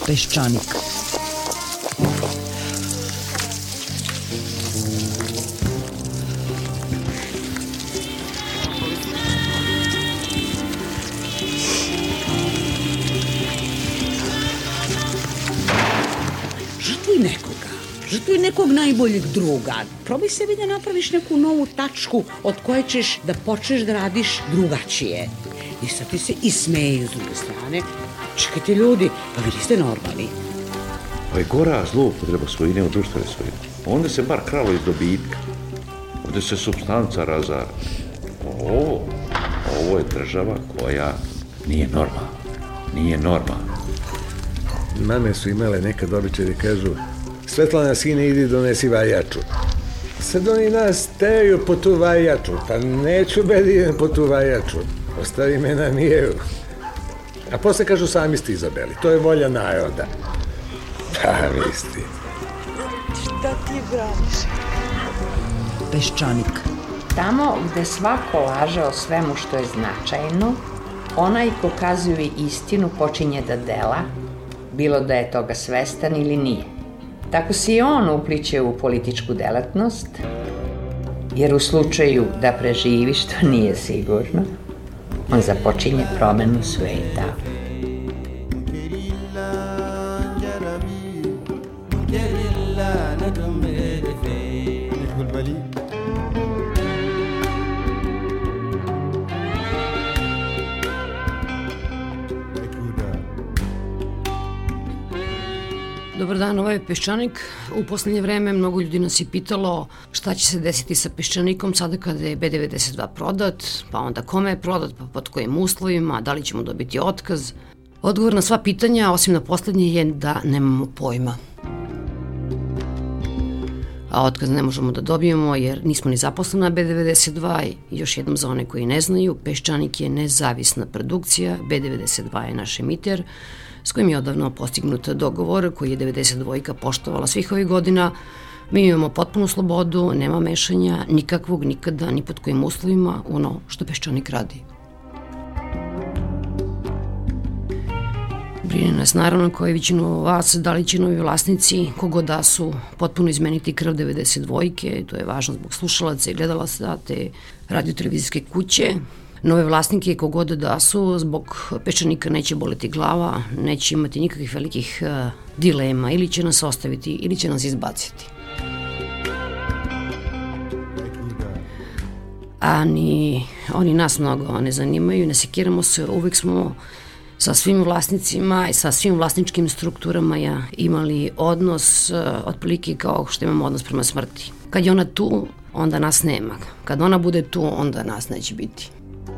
Peščanik. Žrtvuj nekog najboljeg druga. Probaj sebi da napraviš neku novu tačku od koje ćeš da počneš da radiš drugačije. I sad ti se ismeju s druge strane. Čekajte ljudi, pa vi niste normalni. Pa je gora zloupotreba svojine u društvene svojine. Onda se bar kralo iz dobitka. Ovde se supstanca razara. Ovo je država koja nije normalna. Nije normalna. Mame su imale nekad običaj da kažu: Svetlana, sine, idi donesi vajaču. Sad oni nas teraju po tu vajaču. Pa neću da idem po tu vajaču. Ostavi me na miru. A posle kažu: sami ste izabeli. To je volja naroda. Pa misli. Šta ti braniš? Peščanik. Tamo gde svako laže o svemu što je značajno, onaj ko kazuje istinu počinje da dela, bilo da je toga svestan ili nije. Tako se i on upliće u političku delatnost, jer u slučaju da preživi, što nije sigurno, on započinje promenu sveta. Dobar dan, ovo je Peščanik. U poslednje vreme mnogo ljudi nas je pitalo šta će se desiti sa Peščanikom sada kada je B92 prodat, pa onda kome je prodat, pa pod kojim uslovima, da li ćemo dobiti otkaz. Odgovor na sva pitanja, osim na poslednje, je da nemamo pojma. A otkaz ne možemo da dobijemo jer nismo ni zaposleni na B92 i još jednom za one koji ne znaju, Peščanik je nezavisna produkcija, B92 je naš emiter, s kojim je odavno postignut dogovor koji je 92 poštovala svih ovih godina. Mi imamo potpunu slobodu, nema mešanja, nikakvog, nikada, ni pod kojim uslovima, ono što Peščanik radi. Brine nas naravno kao i većinu vas, da li će novi vlasnici, kogo da su, potpuno izmeniti krv 92, to je važno zbog slušalaca i gledalaca te radio-televizijske kuće. Nove vlasnike kogod da su, zbog Peščanika neće boleti glava, neće imati nikakvih velikih dilema, ili će nas ostaviti, ili će nas izbaciti. A ni oni nas mnogo ne zanimaju, ne sekiramo se, uvek smo sa svim vlasnicima i sa svim vlasničkim strukturama imali odnos otprilike kao što imamo odnos prema smrti. Kad je ona tu, onda nas nema. Kad ona bude tu, onda nas neće biti.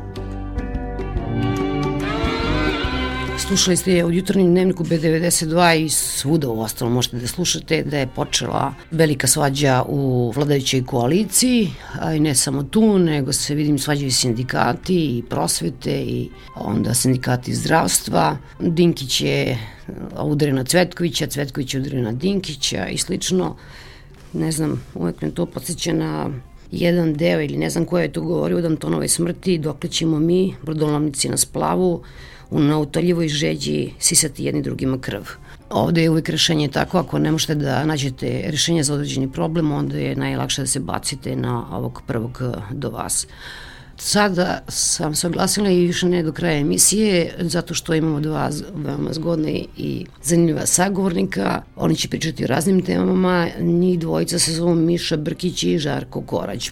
Slušali ste u jutarnjem dnevniku B92 i svuda u ostalom možete da slušate da je počela velika svađa u vladajućoj koaliciji, a i ne samo tu, nego se vidim svađaju sindikati i prosvete i onda sindikati zdravstva. Dinkić je udario na Cvetkovića, Cvetković je udario na Dinkića i slično. Ne znam, uvek me to podsjeća na jedan deo ili ne znam ko je to govorio od Antonove smrti, dokle ćemo mi, brodolomnici na splavu, u neutoljivoj žeđi sisati jedni drugima krv. Ovde je uvijek rešenje tako, ako ne možete da nađete rešenje za određeni problem, onda je najlakše da se bacite na ovog prvog do vas. Sada sam se oglasila i više ne do kraja emisije, zato što imamo dva veoma zgodne i zanimljiva sagovornika. Oni će pričati o raznim temama, njih dvojica se zovu Miša Brkić i Žarko Korać.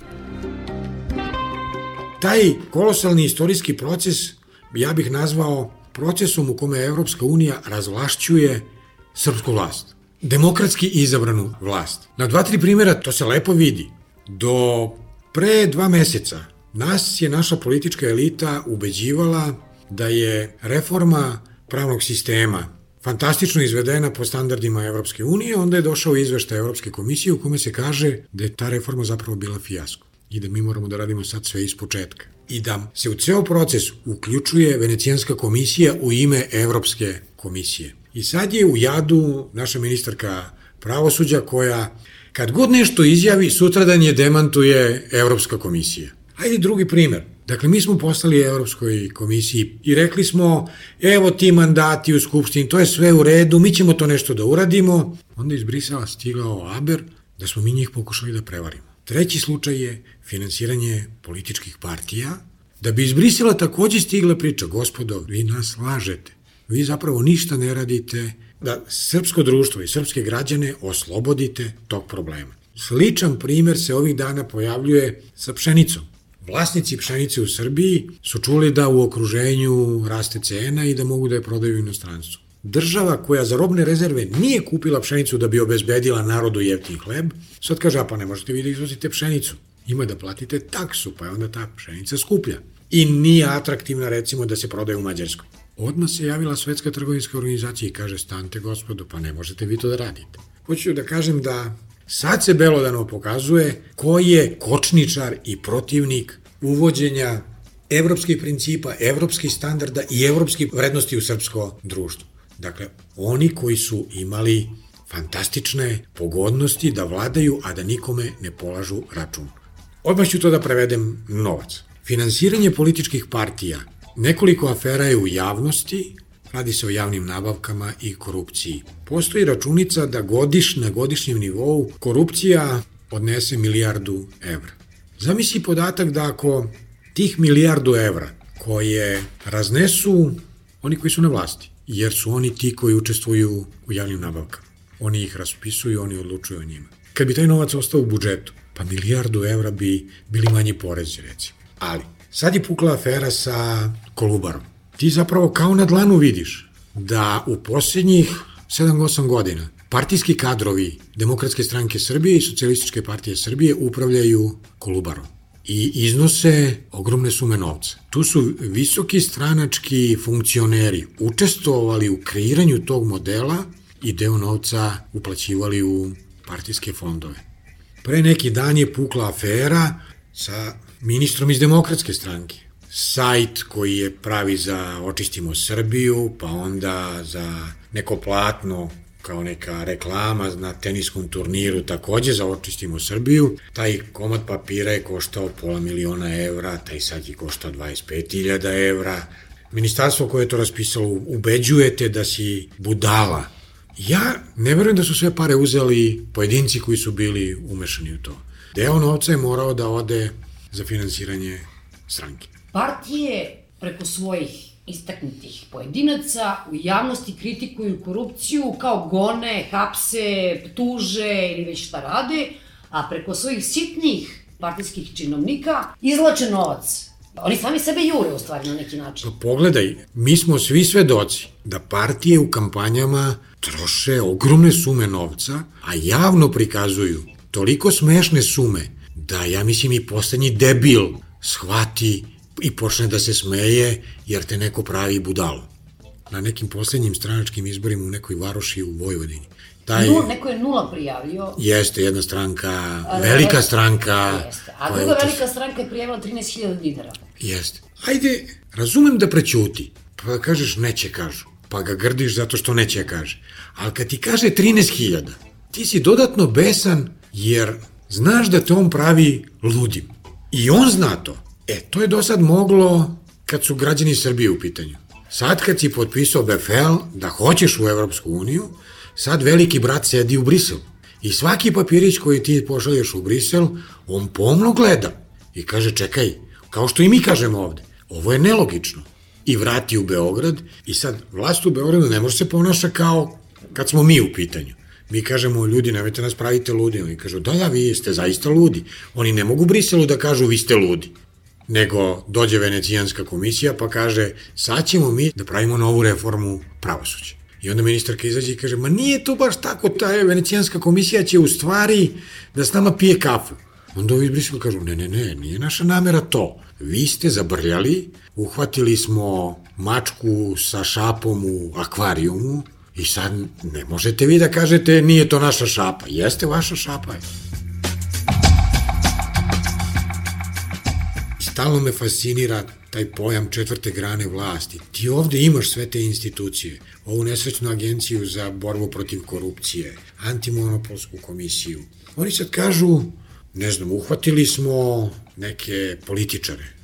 Taj kolosalni istorijski proces ja bih nazvao procesom u kome Evropska unija razvlašćuje srpsku vlast. Demokratski izabranu vlast. Na 2-3 primjera to se lepo vidi. Do pre 2 meseca nas je naša politička elita ubeđivala da je reforma pravnog sistema fantastično izvedena po standardima Evropske unije, onda je došao izveštaj Evropske komisije u kome se kaže da je ta reforma zapravo bila fijasko i da mi moramo da radimo sad sve iz početka. I da se u ceo proces uključuje Venecijanska komisija u ime Evropske komisije. I sad je u jadu naša ministarka pravosuđa koja kad god nešto izjavi, sutradan je demantuje Evropska komisija. Ajde drugi primer. Dakle, mi smo poslali Evropskoj komisiji i rekli smo, evo ti mandati u Skupštini, to je sve u redu, mi ćemo to nešto da uradimo. Onda iz Brisela stigao aber da smo mi njih pokušali da prevarimo. Treći slučaj je finansiranje političkih partija, da bi iz Brisela takođe stigla priča, gospodo, vi nas lažete, vi zapravo ništa ne radite, da srpsko društvo i srpske građane oslobodite tog problema. Sličan primer se ovih dana pojavljuje sa pšenicom. Vlasnici pšenice u Srbiji su čuli da u okruženju raste cena i da mogu da je prodaju u inostranstvu. Država koja za robne rezerve nije kupila pšenicu da bi obezbedila narodu jeftin hleb, sad kaže, pa ne možete vi da izvozite pšenicu. Ima da platite taksu, pa je onda ta pšenica skuplja. I nije atraktivna, recimo, da se prodaje u Mađarskoj. Odmah se javila Svetska trgovinska organizacija i kaže, stante gospodo, pa ne možete vi to da radite. Hoću da kažem da sad se belodano pokazuje ko je kočničar i protivnik uvođenja evropskih principa, evropskih standarda i evropskih vrednosti u srpsko društvo. Dakle, oni koji su imali fantastične pogodnosti da vladaju, a da nikome ne polažu račun. Odmah ću to da prevedem novac. Finansiranje političkih partija, nekoliko afera je u javnosti, radi se o javnim nabavkama i korupciji. Postoji računica da na godišnjem nivou korupcija odnese 1 milijardu evra. Zamisli podatak da ako tih 1 milijardu evra koje raznesu oni koji su na vlasti, jer su oni ti koji učestvuju u javnim nabavkama. Oni ih raspisuju, oni odlučuju o njima. Kad bi taj novac ostao u budžetu, pa 1 milijardu evra bi bili manji porezi, recimo. Ali, sad je pukla afera sa Kolubarom. Ti zapravo kao na dlanu vidiš da u posljednjih 7-8 godina partijski kadrovi Demokratske stranke Srbije i Socijalističke partije Srbije upravljaju Kolubarom i iznose ogromne sume novca. Tu su visoki stranački funkcioneri učestvovali u kreiranju tog modela i deo novca uplaćivali u partijske fondove. Pre neki dan je pukla afera sa ministrom iz Demokratske stranke. Sajt koji je pravi za Očistimo Srbiju, pa onda za neko platno kao neka reklama na teniskom turniru takođe za Očistimo Srbiju. Taj komad papira je koštao $500.000 evra, taj sad je koštao 25.000 evra. Ministarstvo koje je to raspisalo ubeđujete da si budala. Ja ne verujem da su sve pare uzeli pojedinci koji su bili umešani u to. Deo novca je morao da ode za finansiranje stranke. Partije preko svojih istaknutih pojedinaca u javnosti kritikuju korupciju kao gone, hapse, tuže ili već šta rade, a preko svojih sitnih partijskih činovnika izvlače novac. Oni sami sebe jure u stvari na neki način. Pa pogledaj, mi smo svi svedoci da partije u kampanjama troše ogromne sume novca, a javno prikazuju toliko smešne sume da ja mislim i poslednji debil shvati i počne da se smeje jer te neko pravi budalo. Na nekim poslednjim stranačkim izborima u nekoj varoši u Vojvodini. Neko je 0 prijavio. Jeste, jedna stranka, velika stranka. Jeste, a druga velika stranka je prijavila 13.000 dinara. Jeste. Ajde, razumem da prećuti, pa da kažeš neće kažu, pa ga grdiš zato što neće kaže. Ali kad ti kaže 13.000, ti si dodatno besan jer znaš da te on pravi ludim. I on zna to. To je do sad moglo kad su građani Srbije u pitanju. Sad kad si potpisao BFL da hoćeš u Evropsku uniju, sad veliki brat sedi u Briselu. I svaki papirić koji ti pošalješ u Brisel, on pomno gleda i kaže čekaj, kao što i mi kažemo ovde, ovo je nelogično. I vrati u Beograd i sad vlast u Beogradu ne može se ponaša kao kad smo mi u pitanju. Mi kažemo, ljudi, nemojte nas pravite ludi. Oni kažu, da, vi ste zaista ludi. Oni ne mogu Briselu da kažu, vi ste ludi. Nego dođe Venecijanska komisija pa kaže, sad ćemo mi da pravimo novu reformu pravosuđa. I onda ministarka izađe i kaže, ma nije to baš tako, ta Venecijanska komisija će u stvari da s nama pije kafu. Onda ovi iz Brisela kažu, ne, nije naša namera to. Vi ste zabrljali, uhvatili smo mačku sa šapom u akvarijumu i sad ne možete vi da kažete nije to naša šapa. Jeste vaša šapa. Stalno me fascinira taj pojam četvrte grane vlasti. Ti ovde imaš sve te institucije, ovu nesrećnu agenciju za borbu protiv korupcije, antimonopolsku komisiju. Oni sad kažu, ne znam, uhvatili smo neke političare,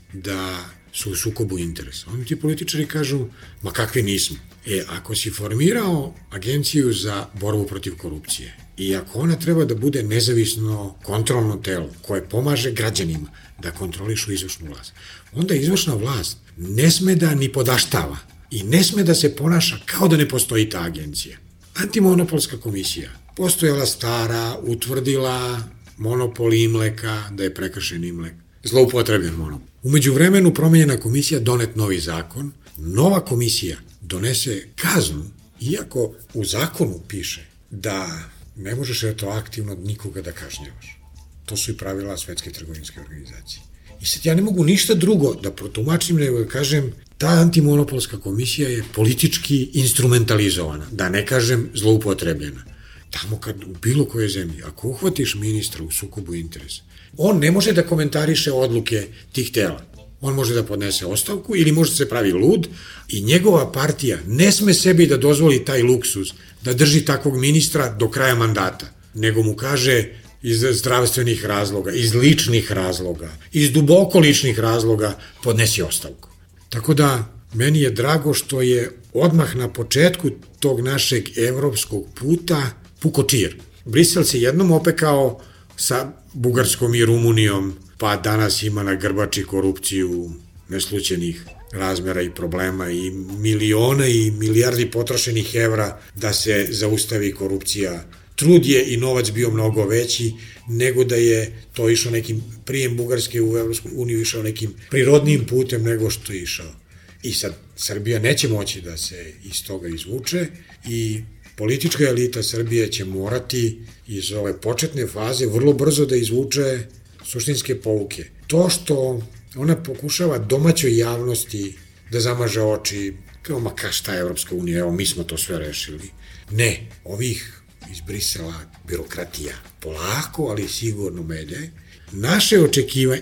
da su u sukobu interesa. Oni ti političari kažu, ma kakvi nismo. Ako si formirao agenciju za borbu protiv korupcije i ako ona treba da bude nezavisno kontrolno telo koje pomaže građanima da kontrolišu izvršnu vlast, onda izvršna vlast ne sme da ni podaštava i ne sme da se ponaša kao da ne postoji ta agencija. Antimonopolska komisija postojala stara, utvrdila monopol Imleka, da je prekršen Imlek, zloupotrebljen monopol. Umeđu vremenu promenjena komisija, donet novi zakon, nova komisija donese kaznu, iako u zakonu piše da ne možeš retroaktivno nikoga da kažnjavaš. To su i pravila Svetske trgovinske organizacije. I sad ja ne mogu ništa drugo da protumačim, nego da kažem, ta antimonopolska komisija je politički instrumentalizovana, da ne kažem zloupotrebljena. Tamo kad u bilo kojoj zemlji, ako uhvatiš ministra u sukobu interesa, on ne može da komentariše odluke tih tela. On može da podnese ostavku ili može da se pravi lud i njegova partija ne sme sebi da dozvoli taj luksuz da drži takvog ministra do kraja mandata, nego mu kaže iz zdravstvenih razloga, iz ličnih razloga, iz duboko ličnih razloga podnesi ostavku. Tako da, meni je drago što je odmah na početku tog našeg evropskog puta puko čir. Brisel se jednom opekao sa Bugarskom i Rumunijom, pa danas ima na grbači korupciju neslućenih razmera i problema i miliona i milijardi potrošenih evra da se zaustavi korupcija. Trud je i novac bio mnogo veći nego da je to išao nekim prijem Bugarske u Evropsku uniju išao nekim prirodnim putem nego što je išao. I sad Srbija neće moći da se iz toga izvuče i politička elita Srbije će morati iz ove početne faze vrlo brzo da izvuče suštinske pouke. To što ona pokušava domaćoj javnosti da zamaže oči, kao ma šta je Evropska unija, evo mi smo to sve rešili. Ne, ovih iz Brisela birokratija polako, ali sigurno mede. Naše očekivanje,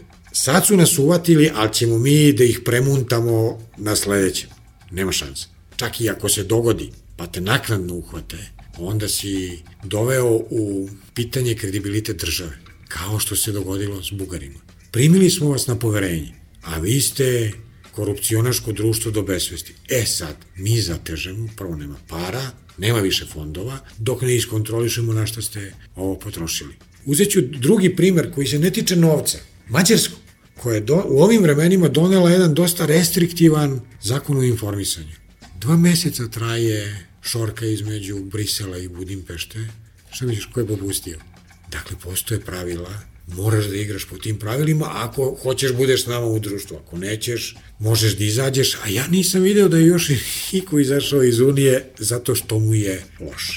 sad su nas uvatili, ali ćemo mi da ih premuntamo na sledećem. Nema šanse. Čak i ako se dogodi, pa te naknadno uhvate, onda si doveo u pitanje kredibilitet države, kao što se dogodilo s Bugarima. Primili smo vas na poverenje, a vi ste korupcionaško društvo do besvesti. Sad, mi zatežemo, prvo nema para, nema više fondova, dok ne iskontrolišemo na što ste ovo potrošili. Uzet ću drugi primer koji se ne tiče novca. Mađarsku, koja je u ovim vremenima donela jedan dosta restriktivan zakon o informisanju. 2 meseca traje šorka između Brisela i Budimpešte. Šta misliš, ko je popustio? Dakle, postoje pravila, moraš da igraš po tim pravilima, ako hoćeš budeš s nama u društvu, ako nećeš, možeš da izađeš, a ja nisam video da je još iko izašao iz Unije zato što mu je loše.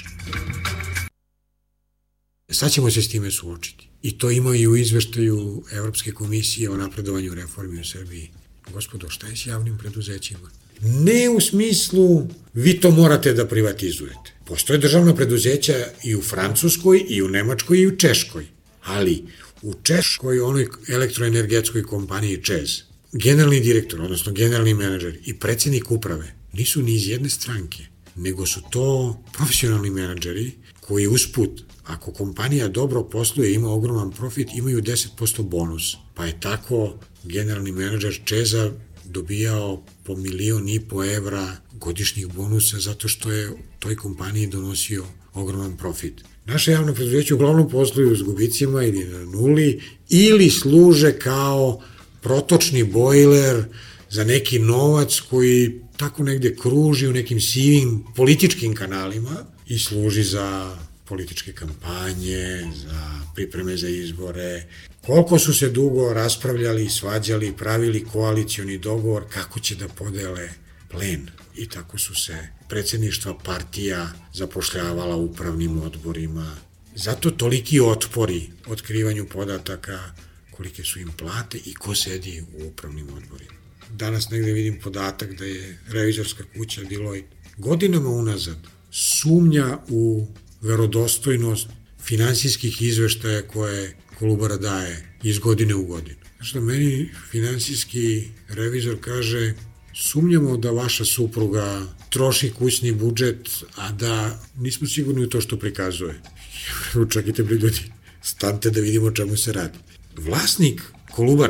Sad ćemo se s time suočiti. I to ima i u izveštaju Evropske komisije o napredovanju reformi u Srbiji. Gospodo, šta je s javnim preduzećima? Ne u smislu vi to morate da privatizujete. Postoje državna preduzeća i u Francuskoj, i u Nemačkoj, i u Češkoj. Ali u Češkoj, onoj elektroenergetskoj kompaniji ČEZ, generalni direktor, odnosno generalni menadžer i predsjednik uprave nisu ni iz jedne stranke, nego su to profesionalni menadžeri koji usput, ako kompanija dobro posluje i ima ogroman profit, imaju 10% bonus. Pa je tako generalni menadžer ČEZ-a dobijao po 1,5 miliona evra godišnjih bonusa zato što je toj kompaniji donosio ogroman profit. Naše javne preduzeće uglavnom posluju s gubicima ili na nuli ili služe kao protočni bojler za neki novac koji tako negde kruži u nekim sivim političkim kanalima i služi za političke kampanje, za pripreme za izbore. Koliko su se dugo raspravljali, svađali, pravili koalicioni dogovor kako će da podele plen. I tako su se predsjedništva partija zapošljavala u upravnim odborima. Zato toliki otpori otkrivanju podataka, kolike su im plate i ko sedi u upravnim odborima. Danas negde vidim podatak da je revizorska kuća Deloitte godinama unazad sumnja u verodostojnost finansijskih izveštaja koje Kolubara daje iz godine u godinu. Znači, meni finansijski revizor kaže sumnjamo da vaša supruga troši kućni budžet, a da nismo sigurni u to što prikazuje. Čekajte, ljudi, stante da vidimo o čemu se radi. Vlasnik Kolubare,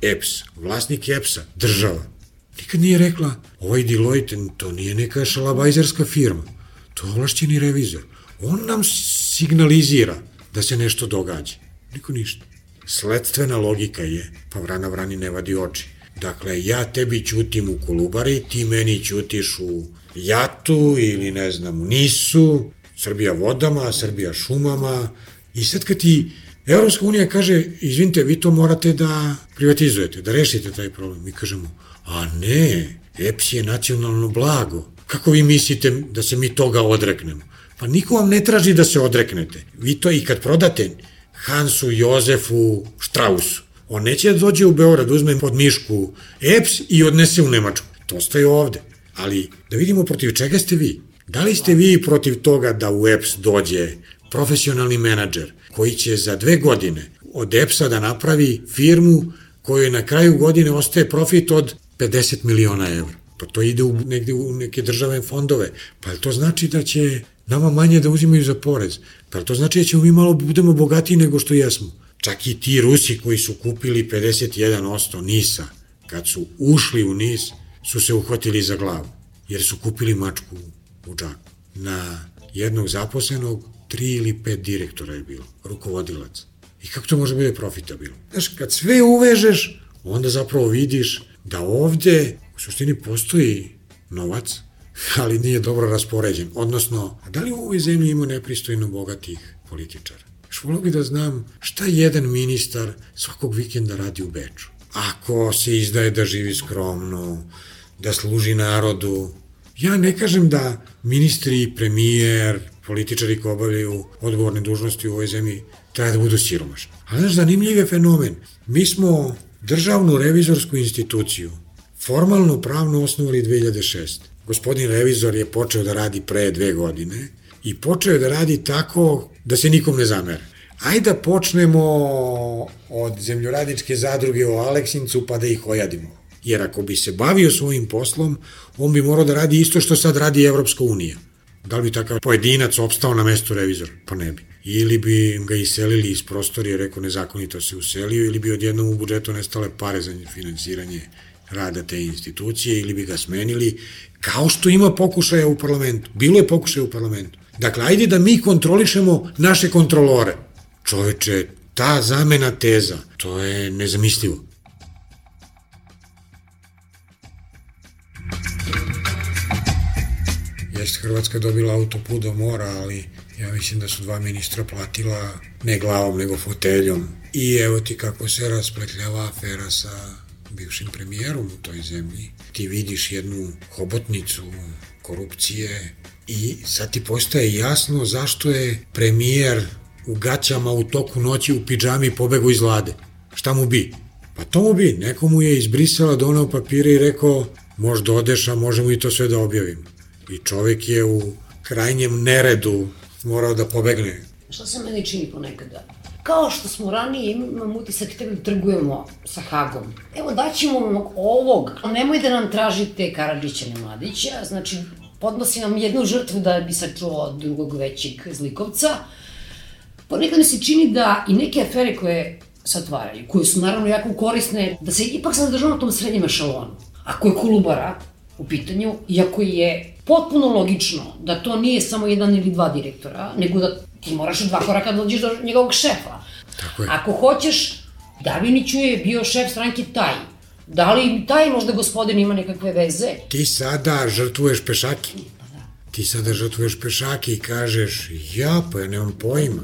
EPS, vlasnik EPS-a, država, nikad nije rekla, ovaj Deloitte, to nije neka šalabajzerska firma, to je ovlašćeni revizor. On nam signalizira da se nešto događa. Niko ništa. Sledstvena logika je, pa vrana vrani ne vadi oči. Dakle, ja tebi ćutim u Kolubari, ti meni ćutiš u JAT-u ili ne znam, u NIS-u, Srbija vodama, Srbija šumama. I sad kad ti Evropska unija kaže, izvinite, vi to morate da privatizujete, da rešite taj problem. Mi kažemo, a ne, EPS je nacionalno blago. Kako vi mislite da se mi toga odreknemo? Pa niko vam ne traži da se odreknete. Vi to i kad prodate Hansu, Jozefu, Strausu, on neće da dođe u Beograd, uzme pod mišku EPS i odnese u Nemačku. To ostaje ovde. Ali da vidimo protiv čega ste vi. Da li ste vi protiv toga da u EPS dođe profesionalni menadžer koji će za 2 godine od EPS-a da napravi firmu kojoj na kraju godine ostaje profit od 50 miliona evra? Pa to ide negde u neke državne fondove. Pa to znači da će nama manje da uzimaju za porez? Pa to znači da ćemo mi malo budemo bogatiji nego što jesmo? Čak i ti Rusi koji su kupili 51% NIS-a, kad su ušli u NIS, su se uhvatili za glavu, jer su kupili mačku u džaku. Na jednog zaposlenog 3 ili 5 direktora je bilo, rukovodilac. I kako to može biti profitabilno? Znaš, kad sve uvežeš, onda zapravo vidiš da ovde u suštini postoji novac, ali nije dobro raspoređen. Odnosno, da li u ovoj zemlji ima nepristojno bogatih političara? Volio bih da znam šta jedan ministar svakog vikenda radi u Beču. Ako se izdaje da živi skromno, da služi narodu. Ja ne kažem da ministri, premijer, političari koji obavljaju odgovorne dužnosti u ovoj zemlji treba da budu siromašni. Ali znaš, zanimljiv je fenomen. Mi smo državnu revizorsku instituciju formalno pravno osnovali 2006. Gospodin revizor je počeo da radi pre 2 godine i počeo je da radi tako da se nikom ne zamere. Ajde da počnemo od zemljoradničke zadruge u Aleksincu pa da ih ojadimo. Jer ako bi se bavio svojim poslom, on bi morao da radi isto što sad radi Evropska unija. Da li bi takav pojedinac opstao na mestu revizora? Pa ne bi. Ili bi ga iselili iz prostorije, rekao nezakonito se uselio, ili bi odjednom u budžetu nestale pare za finansiranje rada te institucije, ili bi ga smenili, kao što ima pokušaja u parlamentu. Bilo je pokušaja u parlamentu. Dakle, ajde da mi kontrolišemo naše kontrolore. Čoveče, ta zamena teza, to je nezamislivo. Jeste Hrvatska dobila autoput do mora, ali ja mislim da su 2 ministra platila ne glavom, nego foteljom. I evo ti kako se raspletljava afera sa bivšim premijerom u toj zemlji. Ti vidiš jednu hobotnicu korupcije i sad ti postaje jasno zašto je premijer u gaćama u toku noći u pidžami pobegao iz Vlade. Šta mu bi? Pa to mu bi. Neko mu je iz Brisela donao papire i rekao, možda odeš, a možemo i to sve da objavimo. I čovek je u krajnjem neredu morao da pobegne. Šta se meni čini ponekada? Kao što smo ranije, imam utisak da trgujemo sa Hagom. Evo, daćemo ovog, nemoj da nam tražite Karadžića ni Mladića, znači podnosi nam jednu žrtvu da bi sačuvao drugog većeg zlikovca. Ponekad mi se čini da i neke afere koje se otvaraju, koje su naravno jako korisne, da se ipak zadržava na tom srednjem ešalonu. Ako je Kolubara u pitanju, iako je potpuno logično da to nije samo 1 ili 2 direktora, nego da ti moraš 2 koraka da dođeš do njegovog šefa. Tako je. Ako hoćeš, Darviniću je bio šef stranke taj. Da li taj možda gospodin ima nekakve veze? Ti sada žrtvuješ pešake. Ti sada žrtvuješ pešake i kažeš, pa ja nemam pojma.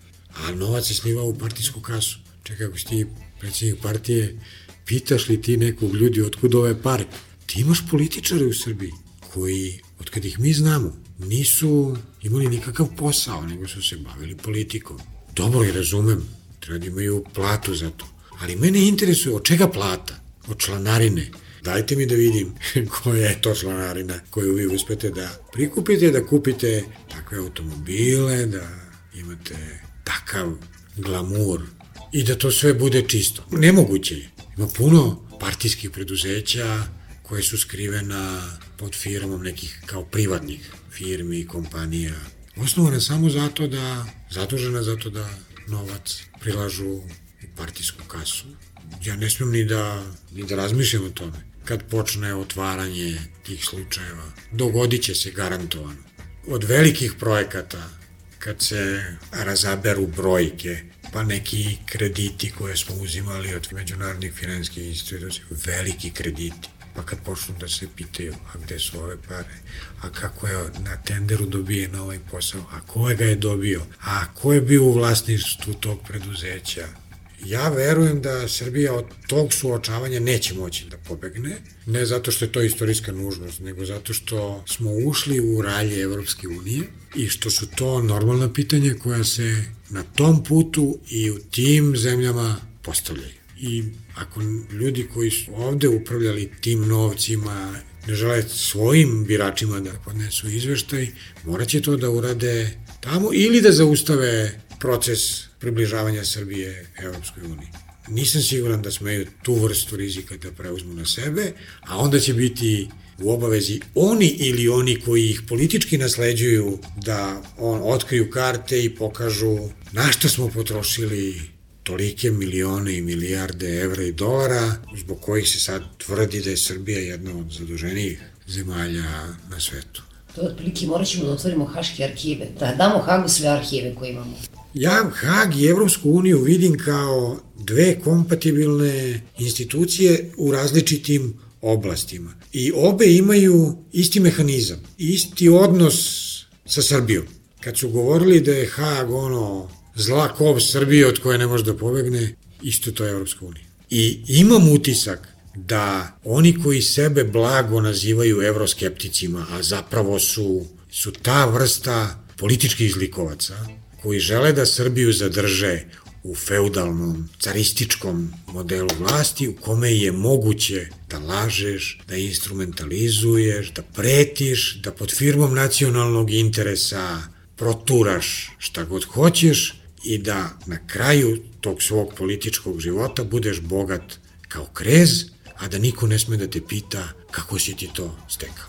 A novac se slivao u partijsku kasu. Čekaj, ako si ti predsjednik partije, pitaš li ti nekog ljudi otkud ove pare? Ti imaš političare u Srbiji koji, od kad ih mi znamo, nisu imali nikakav posao, nego su se bavili politikom. Dobro, i razumem, treba da imaju platu za to. Ali mene interesuje, od čega plata? Od članarine. Dajte mi da vidim koja je to članarina koju vi uspete da prikupite, da kupite takve automobile, da imate takav glamur i da to sve bude čisto. Nemoguće je. Ima puno partijskih preduzeća koje su skrivena pod firmom nekih kao privatnih firmi i kompanija. Osnovana samo zadužena zato da novac prilažu u partijsku kasu ja ne smijem ni da razmišljam o tome. Kad počne otvaranje tih slučajeva, dogodit će se garantovano. Od velikih projekata, kad se razaberu brojke, pa neki krediti koje smo uzimali od međunarodnih finansijskih institucija, veliki krediti, pa kad počnu da se pitaju, a gde su ove pare, a kako je na tenderu dobijen ovaj posao, a ko ga je dobio, a ko je bio u vlasništvu tog preduzeća. Ja verujem da Srbija od tog suočavanja neće moći da pobegne, ne zato što je to istorijska nužnost, nego zato što smo ušli u ralje Evropske unije i što su to normalna pitanja koja se na tom putu i u tim zemljama postavljaju. I ako ljudi koji su ovde upravljali tim novcima ne žele svojim biračima da podnesu izveštaj, morat će to da urade tamo ili da zaustave proces približavanja Srbije Evropskoj uniji. Nisam siguran da smeju tu vrstu rizika da preuzmu na sebe, a onda će biti u obavezi oni ili oni koji ih politički nasleđuju da otkriju karte i pokažu na šta smo potrošili tolike milione i milijarde evra i dolara, zbog kojih se sad tvrdi da je Srbija jedna od zaduženijih zemalja na svetu. To je otprilike, morat ćemo da otvorimo haške arhive, da damo Hagu sve arhive koje imamo. Ja Hag i Evropsku uniju vidim kao dve kompatibilne institucije u različitim oblastima. I obe imaju isti mehanizam, isti odnos sa Srbijom. Kad su govorili da je Hag zla kov Srbije od koje ne može da pobegne, isto to je Evropska unija. I imam utisak da oni koji sebe blago nazivaju evroskepticima, a zapravo su ta vrsta političkih izlikovaca, koji žele da Srbiju zadrže u feudalnom, carističkom modelu vlasti u kome je moguće da lažeš, da instrumentalizuješ, da pretiš, da pod firmom nacionalnog interesa proturaš šta god hoćeš i da na kraju tog svog političkog života budeš bogat kao krez, a da niko ne sme da te pita kako si ti to stekao.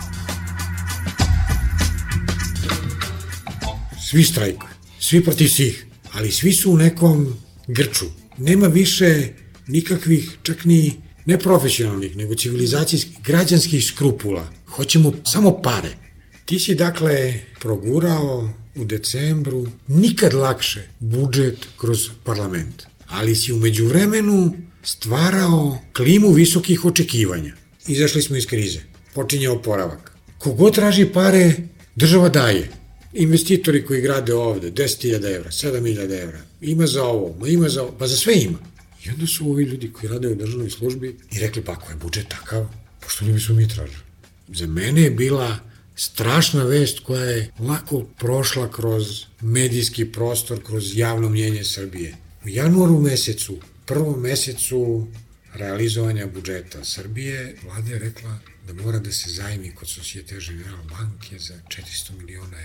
Svi strajkuju, svi protiv svih, ali svi su u nekom grču. Nema više nikakvih, čak ni neprofesionalnih, nego civilizacijskih, građanskih skrupula. Hoćemo samo pare. Ti si dakle progurao u decembru nikad lakše budžet kroz parlament, ali si u međuvremenu stvarao klimu visokih očekivanja. Izašli smo iz krize, počinje oporavak. Kogod traži pare, država daje. Investitori koji grade ovde, 10.000 evra, 7.000 evra, ima za ovo, ima za ovo, pa za sve ima. I onda su ovi ljudi koji rade u državnoj službi i rekli, pa ako je budžet takav, pošto ne bismo mi tražili. Za mene je bila strašna vest koja je lako prošla kroz medijski prostor, kroz javno mnjenje Srbije. U januaru mesecu, prvom mesecu realizovanja budžeta Srbije, vlada je rekla da mora da se zajmi kod Societe Generale banke za 400 miliona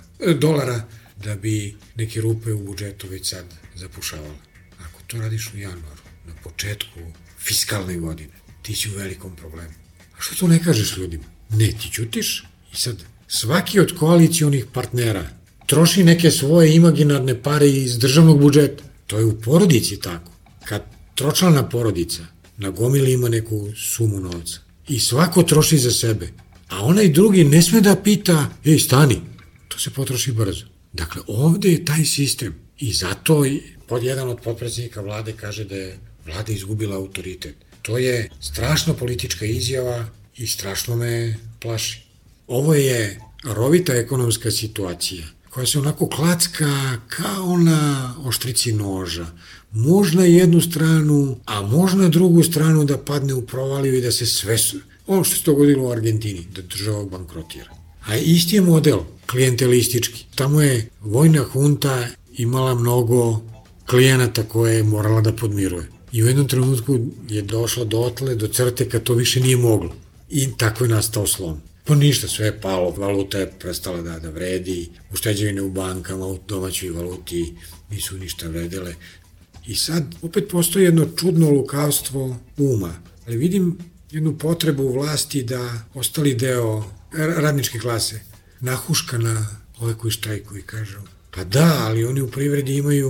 dolara da bi neke rupe u budžetu već sad zapušavala. Ako to radiš u januaru, na početku fiskalne godine, ti si u velikom problemu. A što to ne kažeš ljudima? Ne, ti ćutiš i sad svaki od koalicionih partnera troši neke svoje imaginarne pare iz državnog budžeta. To je u porodici tako. Kad tročlana porodica na gomili ima neku sumu novca i svako troši za sebe, a onaj drugi ne sme da pita, stani, to se potroši brzo. Dakle, ovde je taj sistem i zato jedan od potpredsjednika vlade kaže da je vlada izgubila autoritet. To je strašna politička izjava i strašno me plaši. Ovo je rovita ekonomska situacija koja se onako klacka kao na oštrici noža. Možda jednu stranu, a možda drugu stranu da padne u provaliju i da se sve... Ono što se dogodilo u Argentini, da država bankrotira. A isti je model, klijentelistički. Tamo je vojna hunta imala mnogo klijenata koje je morala da podmiruje. I u jednom trenutku je došla do crte kad to više nije moglo. I tako je nastao slom. Pa ništa, sve je palo, valuta je prestala da vredi, ušteđevine u bankama, u domaćoj valuti nisu ništa vredele. I sad opet postoji jedno čudno lukavstvo uma. Ali vidim jednu potrebu u vlasti da ostali deo radničke klase nahuška na ove koji štrajkuju i kažu, pa da, ali oni u privredi imaju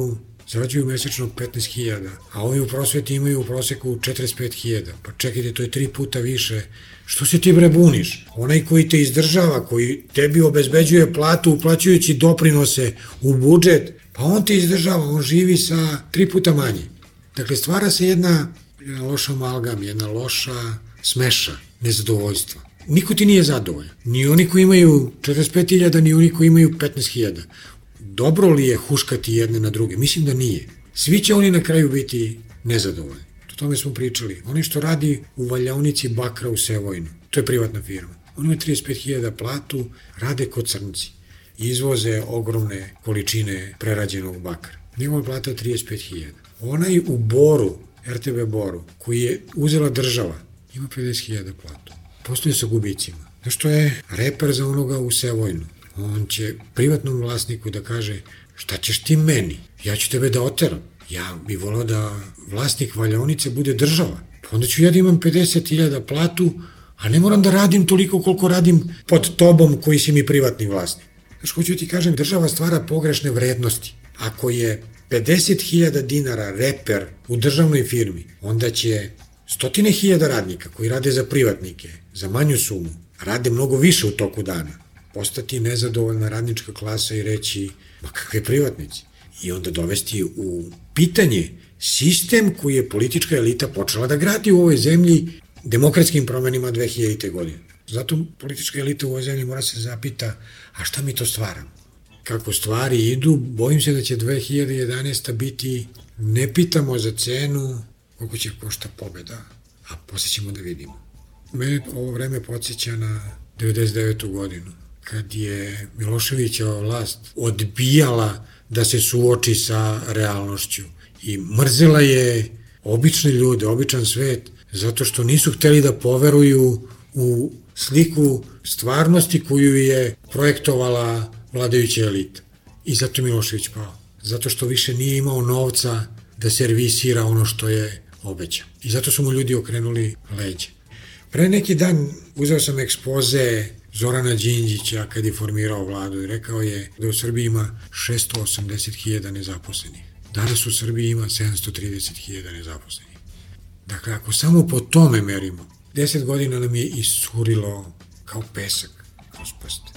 zarađuju mesečno 15.000, a ovi u prosveti imaju u proseku 45.000. Pa čekajte, to je 3 puta više. Što se ti bre buniš? Onaj koji te izdržava, koji tebi obezbeđuje platu uplaćujući doprinose u budžet, pa on te izdržava, on živi sa 3 puta manje. Dakle, stvara se jedna loša amalgam, jedna loša smeša nezadovoljstva. Niko ti nije zadovoljan. Ni oni koji imaju 45.000, ni oni koji imaju 15.000. Dobro li je huškati jedne na druge? Mislim da nije. Svi će oni na kraju biti nezadovoljni. O tome smo pričali. Oni što radi u valjaonici bakra u Sevojnu, to je privatna firma. Oni imaju 35.000 platu, rade kod crnci. Izvoze ogromne količine prerađenog bakra. Njegova plata je 35.000. Onaj u Boru, RTB Boru, koji je uzela država, ima 50.000 platu. Postoje sa gubicima. Zašto je reper za onoga u Sevojnu? On će privatnom vlasniku da kaže šta ćeš ti meni? Ja ću tebe da oteram. Ja bih volao da vlasnik valjaonice bude država. Pa onda ću ja da imam 50.000 platu, a ne moram da radim toliko koliko radim pod tobom koji si mi privatni vlasnik. Znaš, hoću ti kažem, država stvara pogrešne vrednosti. Ako je 50.000 dinara reper u državnoj firmi, onda će 100.000 radnika koji rade za privatnike, za manju sumu, rade mnogo više u toku dana, postati nezadovoljna radnička klasa i reći, ma kakve privatnici? I onda dovesti u pitanje sistem koji je politička elita počela da gradi u ovoj zemlji demokratskim promenima 2000. godine. Zato politička elita u ovoj zemlji mora se zapita, a šta mi to stvaramo? Kako stvari idu, bojim se da će 2011. biti, ne pitamo za cenu, koliko će košta pobeda, a posle ćemo da vidimo. Mene ovo vreme podsjeća na 99. godinu, kad je Miloševićeva vlast odbijala da se suoči sa realnošću i mrzela je obične ljude, običan svet, zato što nisu hteli da poveruju u sliku stvarnosti koju je projektovala vladajuća elita. I zato je Milošević pao. Zato što više nije imao novca da servisira ono što je obećao. I zato su mu ljudi okrenuli leđe. Pre neki dan uzeo sam ekspoze Zorana Đinđića kad je formirao vladu i rekao je da u Srbiji ima 680.000 nezaposlenih. Danas u Srbiji ima 730.000 nezaposlenih. Dakle, ako samo po tome merimo, 10 godina nam je iscurilo kao pesak kroz prste.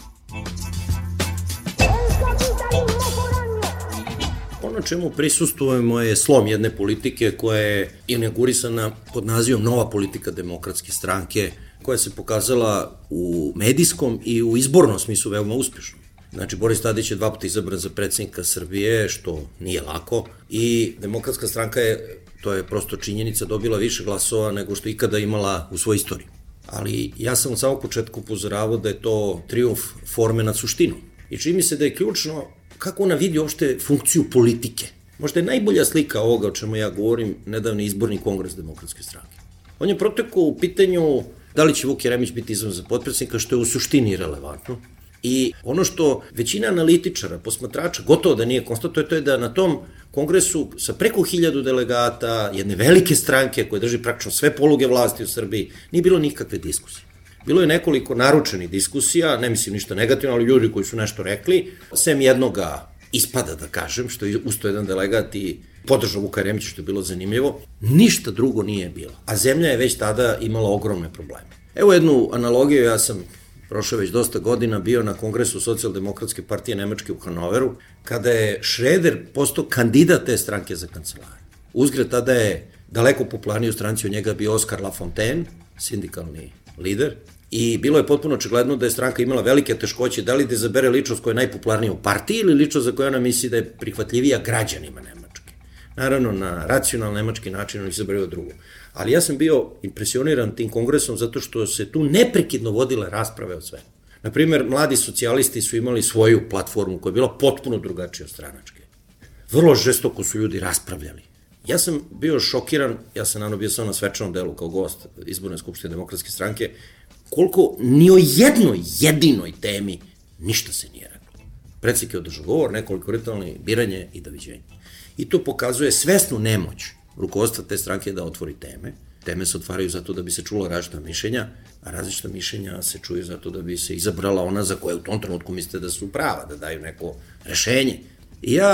Ono čemu prisustujemo je slom jedne politike koja je inaugurisana pod nazivom Nova politika demokratske stranke, koja se pokazala u medijskom i u izbornom smislu veoma uspešno. Znači, Boris Tadić je 2 puta izabran za predsjednika Srbije, što nije lako, i demokratska stranka je, to je prosto činjenica, dobila više glasova nego što ikada imala u svojoj istoriji. Ali ja sam od samog početka upozoravao da je to trijumf forme nad suštinom. I čini mi se da je ključno kako ona vidi uopšte funkciju politike. Možda je najbolja slika ovoga o čemu ja govorim nedavni izborni kongres demokratske stranke. On je protekao u pitanju da li će Vuk Jeremić biti izabran za potpredsjednika, što je u suštini relevantno. I ono što većina analitičara, posmatrača, gotovo da nije konstatuje, to je da na tom kongresu sa preko 1000 delegata, jedne velike stranke koje drži praktično sve poluge vlasti u Srbiji, nije bilo nikakve diskusije. Bilo je nekoliko naručenih diskusija, ne mislim ništa negativno, ali ljudi koji su nešto rekli, sem jednoga ispada, da kažem, što je usto jedan delegat i podržao Vuka Jeremića, što je bilo zanimljivo, ništa drugo nije bilo. A zemlja je već tada imala ogromne probleme. Evo jednu analogiju, ja sam prošao već dosta godina bio na kongresu Socijaldemokratske partije Nemačke u Hanoveru, kada je Schröder postao kandidat te stranke za kancelara. Uzgred tada je daleko popularniji u stranci od njega bio Oskar Lafontaine, sindikalni lider, i bilo je potpuno očigledno da je stranka imala velike teškoće da li da izabere ličnost koja je najpopularnija u partiji ili ličnost za koju ona misli da je prihvatljivija građanima Nemačke. Naravno, na racionalni nemački način on izabrao drugo. Ali ja sam bio impresioniran tim kongresom zato što se tu neprekidno vodile rasprave o svemu. Naprimer, mladi socijalisti su imali svoju platformu koja je bila potpuno drugačija od stranačke. Vrlo žestoko su ljudi raspravljali. Ja sam bio šokiran, ja sam naravno bio sam na svečanom delu kao gost izborne skupštine demokratske stranke, koliko ni o jednoj jedinoj temi ništa se nije reklo. Predsjednik je održao govor, nekoliko ritualnih, biranje i doviđenje. I to pokazuje svesnu nemoć rukovodstva te stranke da otvori teme. Teme se otvaraju zato da bi se čula različita mišljenja, a različita mišljenja se čuju zato da bi se izabrala ona za koje u tom trenutku mislite da su prava, da daju neko rešenje. I ja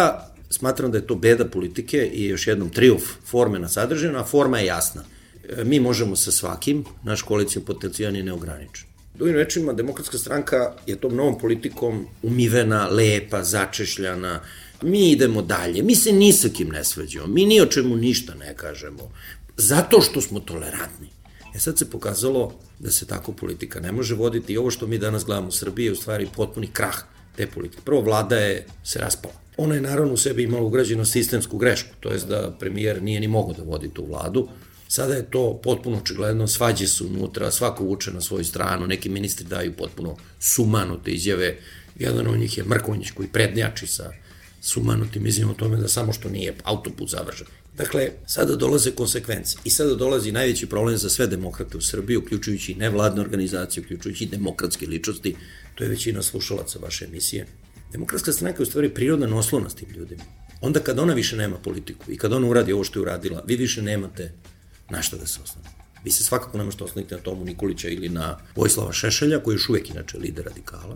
Smatram da je to beda politike i još jednom trijumf forme na sadržinu, a forma je jasna. Mi možemo sa svakim, naš koalicijom potencijalni je neograničen. Drugim rečima, Demokratska stranka je tom novom politikom umivena, lepa, začešljana. Mi idemo dalje, mi se ni sa kim ne svađamo, mi ni o čemu ništa ne kažemo, zato što smo tolerantni. Sad se pokazalo da se tako politika ne može voditi i ovo što mi danas gledamo u Srbiji je u stvari potpuni krah te politike. Prvo, vlada se raspala. Ona je naravno u sebi imala ugrađenu sistemsku grešku, to je da premijer nije ni mogao da vodi tu vladu. Sada je to potpuno očigledno, svađe su unutra, svako vuče na svoju stranu, neki ministri daju potpuno sumanute izjave, jedan od njih je Mrkonjić koji prednjači sa sumanutim izjavom o tome da samo što nije autoput završen. Dakle, sada dolaze konsekvence i sada dolazi najveći problem za sve demokrate u Srbiji, uključujući nevladne organizacije, uključujući demokratske ličnosti, to je većina slušalaca vaše emisije. Demokratska stranka je u stvari prirodna noslovna s tim ljudima. Onda kad ona više nema politiku i kad ona uradi ovo što je uradila, vi više nemate na šta da se osnovite. Vi se svakako ne možete osnoviti na Tomu Nikolića ili na Vojislava Šešelja, koji je još uvek inače lider radikala.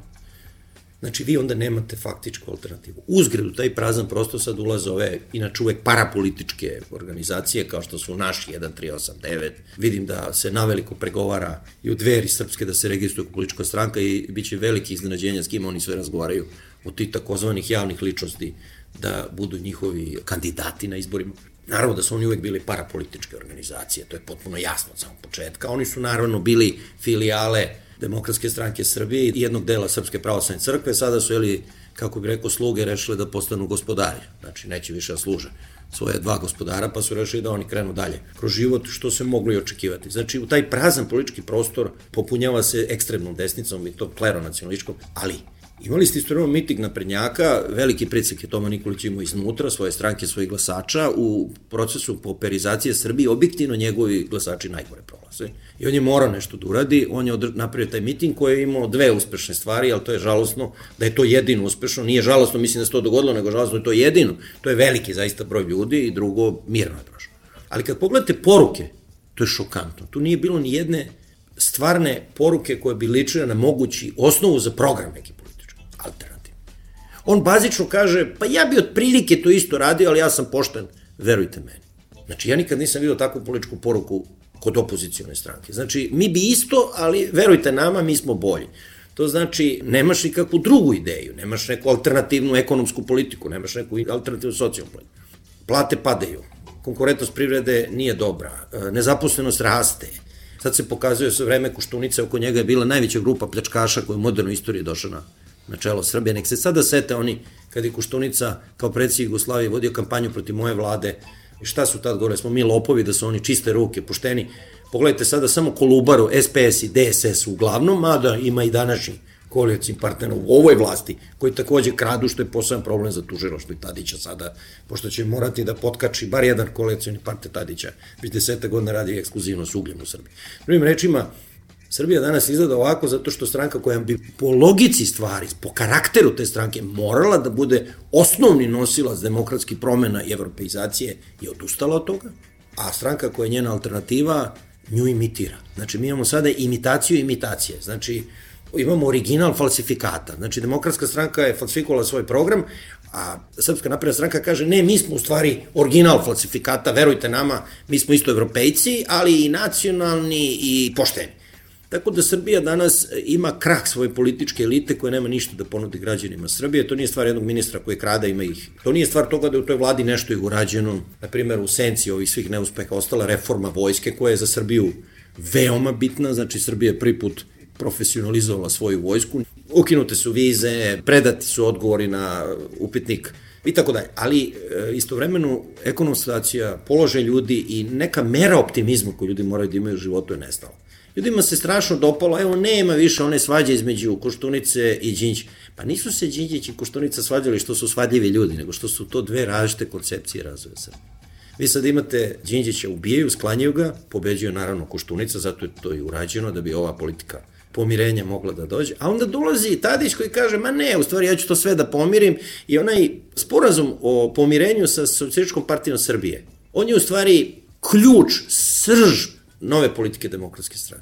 Znači, vi onda nemate faktičku alternativu. Uzgred u taj prazan prostor sad ulaze ove, inače uvek parapolitičke organizacije, kao što su naši 1389. Vidim da se naveliko pregovara i u Dveri srpske da se registruje politička stranka i bit će veliki iznenađenja s kim oni sve razgovaraju od tih takozvanih javnih ličnosti da budu njihovi kandidati na izborima. Naravno da su oni uvek bili parapolitičke organizacije, to je potpuno jasno od samog početka. Oni su naravno bili filijale Demokratske stranke Srbije i jednog dela Srpske pravoslavne crkve, sada su, kako bi rekao, sluge rešile da postanu gospodari. Znači, neće više da služe svoje dva gospodara, pa su rešili da oni krenu dalje kroz život, što se moglo i očekivati. Znači, u taj prazan politički prostor popunjava se ekstremnom desnicom i to kleronacionalističkom, ali imali ste istovremeno miting naprednjaka, veliki pritisak je Toma Nikolić imao iznutra, svoje stranke, svojih glasača, u procesu pauperizacije Srbije, objektivno njegovi glasači najgore prolaze. I on je morao nešto da uradi, on je napravio taj miting koji je imao dve uspešne stvari, ali to je žalosno da je to jedino uspešno, nije žalosno, mislim da se to dogodilo, nego žalosno je to jedino, to je veliki zaista broj ljudi i drugo, mirno je prošlo. Ali kad pogledate poruke, to je šokantno, tu nije bilo ni jedne stvarne poruke koje bi ličile na mogući osnovu za program neki alternativ. On bazično kaže, pa ja bi otprilike to isto radio, ali ja sam pošten, verujte meni. Znači, ja nikad nisam vidio takvu političku poruku kod opozicione stranke. Znači, mi bi isto, ali verujte nama, mi smo bolji. To znači, nemaš nikakvu drugu ideju, nemaš neku alternativnu ekonomsku politiku, nemaš neku alternativnu socijalnu politiku. Plate padaju, konkurentnost privrede nije dobra, nezaposlenost raste. Sad se pokazuje sa vreme Koštunice, oko njega je bila najveća grupa pljačkaša koja je u modernoj istoriji došla na čelo Srbije. Nek se sada sete oni, kad je Koštunica kao predsjednik Jugoslavije vodio kampanju protiv moje vlade, i šta su tad govorili, smo mi lopovi, da su oni čiste ruke, pošteni. Pogledajte sada samo Kolubaru, SPS i DSS uglavnom, mada ima i današnji koalicijni partner u ovoj vlasti, koji takođe kradu, što je poseban problem za tužilaštvo i Tadića sada, pošto će morati da potkači bar jedan koalicijni partner Tadića, već 10 godina radi ekskluzivno s ugljem u Srbiji. Drugim rečima, Srbija danas izgleda ovako zato što stranka koja bi po logici stvari, po karakteru te stranke morala da bude osnovni nosilac demokratskih promena i evropeizacije je odustala od toga, a stranka koja je njena alternativa nju imitira. Znači, mi imamo sada imitaciju imitacije, znači imamo original falsifikata. Znači, Demokratska stranka je falsifikovala svoj program, a Srpska napredna stranka kaže, ne, mi smo u stvari original falsifikata, verujte nama, mi smo isto evropejci, ali i nacionalni i pošteni. Tako da Srbija danas ima krah svoje političke elite koja nema ništa da ponudi građanima Srbije. To nije stvar jednog ministra koji krada, ima ih. To nije stvar toga da je u toj vladi nešto i urađeno. Na primjer, u senci ovih svih neuspeha ostala reforma vojske koja je za Srbiju veoma bitna. Znači, Srbija je prvi put profesionalizovala svoju vojsku. Ukinute su vize, predati su odgovori na upitnik i tako dalje. Ali istovremeno ekonomska situacija, položaj ljudi i neka mera optimizma koju ljudi moraju da imaju u životu je nestala. Ljudima se strašno dopalo, evo nema više one svađe između Koštunice i Đinđića. Pa nisu se Đinđić i Koštunica svađali što su svadljivi ljudi, nego što su to dve različite koncepcije razvoja Srbije. Vi sad imate Đinđića, ubijaju, sklanjaju ga, pobeđuju naravno Koštunica, zato je to i urađeno da bi ova politika pomirenja mogla da dođe, a onda dolazi Tadić koji kaže, ma ne, u stvari ja ću to sve da pomirim i onaj sporazum o pomirenju sa Socijalističkom partijom Srbije, on je u stvari ključ, srž nove politike Demokratske stranke.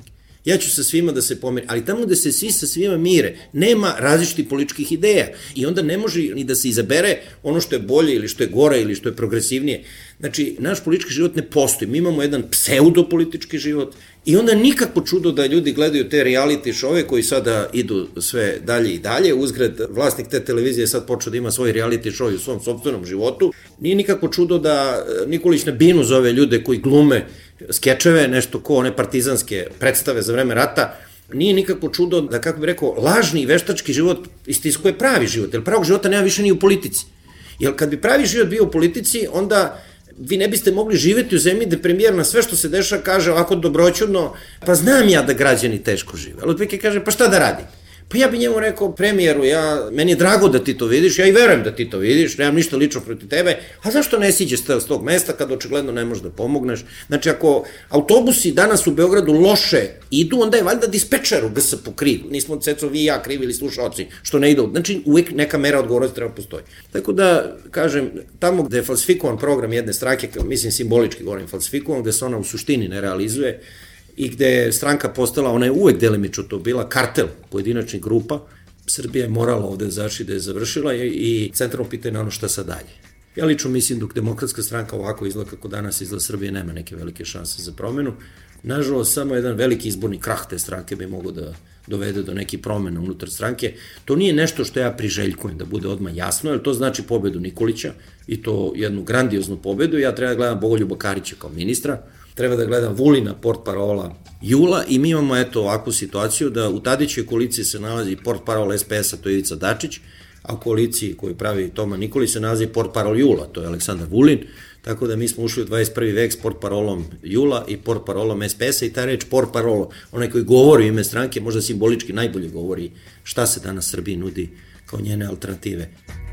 ja ću sa svima da se pomirim, ali tamo gde se svi sa svima mire, nema različitih političkih ideja i onda ne može ni da se izabere ono što je bolje ili što je gore ili što je progresivnije. Znači, naš politički život ne postoji, mi imamo jedan pseudopolitički život i onda nikako čudo da ljudi gledaju te reality šove koji sada idu sve dalje i dalje, uzgred vlasnik te televizije sad počeo da ima svoj reality show u svom sopstvenom životu, nije nikako čudo da Nikolić na binu zove ljude koji glume skečeve, nešto ko one partizanske predstave za vreme rata, nije nikako čudo da, kako bih rekao, lažni i veštački život istiskuje pravi život, jer pravog života nema više ni u politici. Jer kad bi pravi život bio u politici, onda vi ne biste mogli živeti u zemlji gde premijer na sve što se dešava kaže ovako dobroćudno, pa znam ja da građani teško žive, ali otprilike kaže, pa šta da radim? Pa ja bi njemu rekao, premijeru, meni je drago da ti to vidiš, ja i verujem da ti to vidiš, nemam ništa lično protiv tebe, a zašto ne siđeš s tog mesta kad očigledno ne možeš da pomogneš? Znači, ako autobusi danas u Beogradu loše idu, onda je valjda dispečer u GSP kriv, nismo Ceco vi i ja krivi ili slušaoci što ne idu, znači uvijek neka mera odgovornosti treba postoji. Tako da, kažem, tamo gde je falsifikovan program jedne stranke, mislim simbolički govorim falsifikovan, gde se ona u suštini ne realizuje, i gde je stranka postala, ona je uvek delimično to bila, kartel pojedinačnih grupa, Srbija je morala ovde zaši da je završila i centralno pitanje na ono šta sad dalje. Ja lično mislim dok demokratska stranka ovako izgleda kako danas izgleda Srbije, nema neke velike šanse za promenu. Nažalost, samo jedan veliki izborni krah te stranke bi mogao da dovede do nekih promena unutar stranke. To nije nešto što ja priželjkujem da bude odmah jasno, jer to znači pobedu Nikolića i to jednu grandioznu pobedu. Ja treba da gledam Bogoljuba Karića kao ministra, treba da gledam Vulina, portparola Jula i mi imamo ovakvu situaciju da u Tadićoj koaliciji se nalazi portparol SPS-a, to je Ivica Dačić, a u koaliciji koju pravi Toma Nikolić se nalazi portparol Jula, to je Aleksandar Vulin, tako da mi smo ušli u 21. vek s portparolom Jula i portparolom SPS-a i ta reč portparol, onaj koji govori u ime stranke, možda simbolički najbolje govori šta se danas Srbiji nudi kao njene alternative.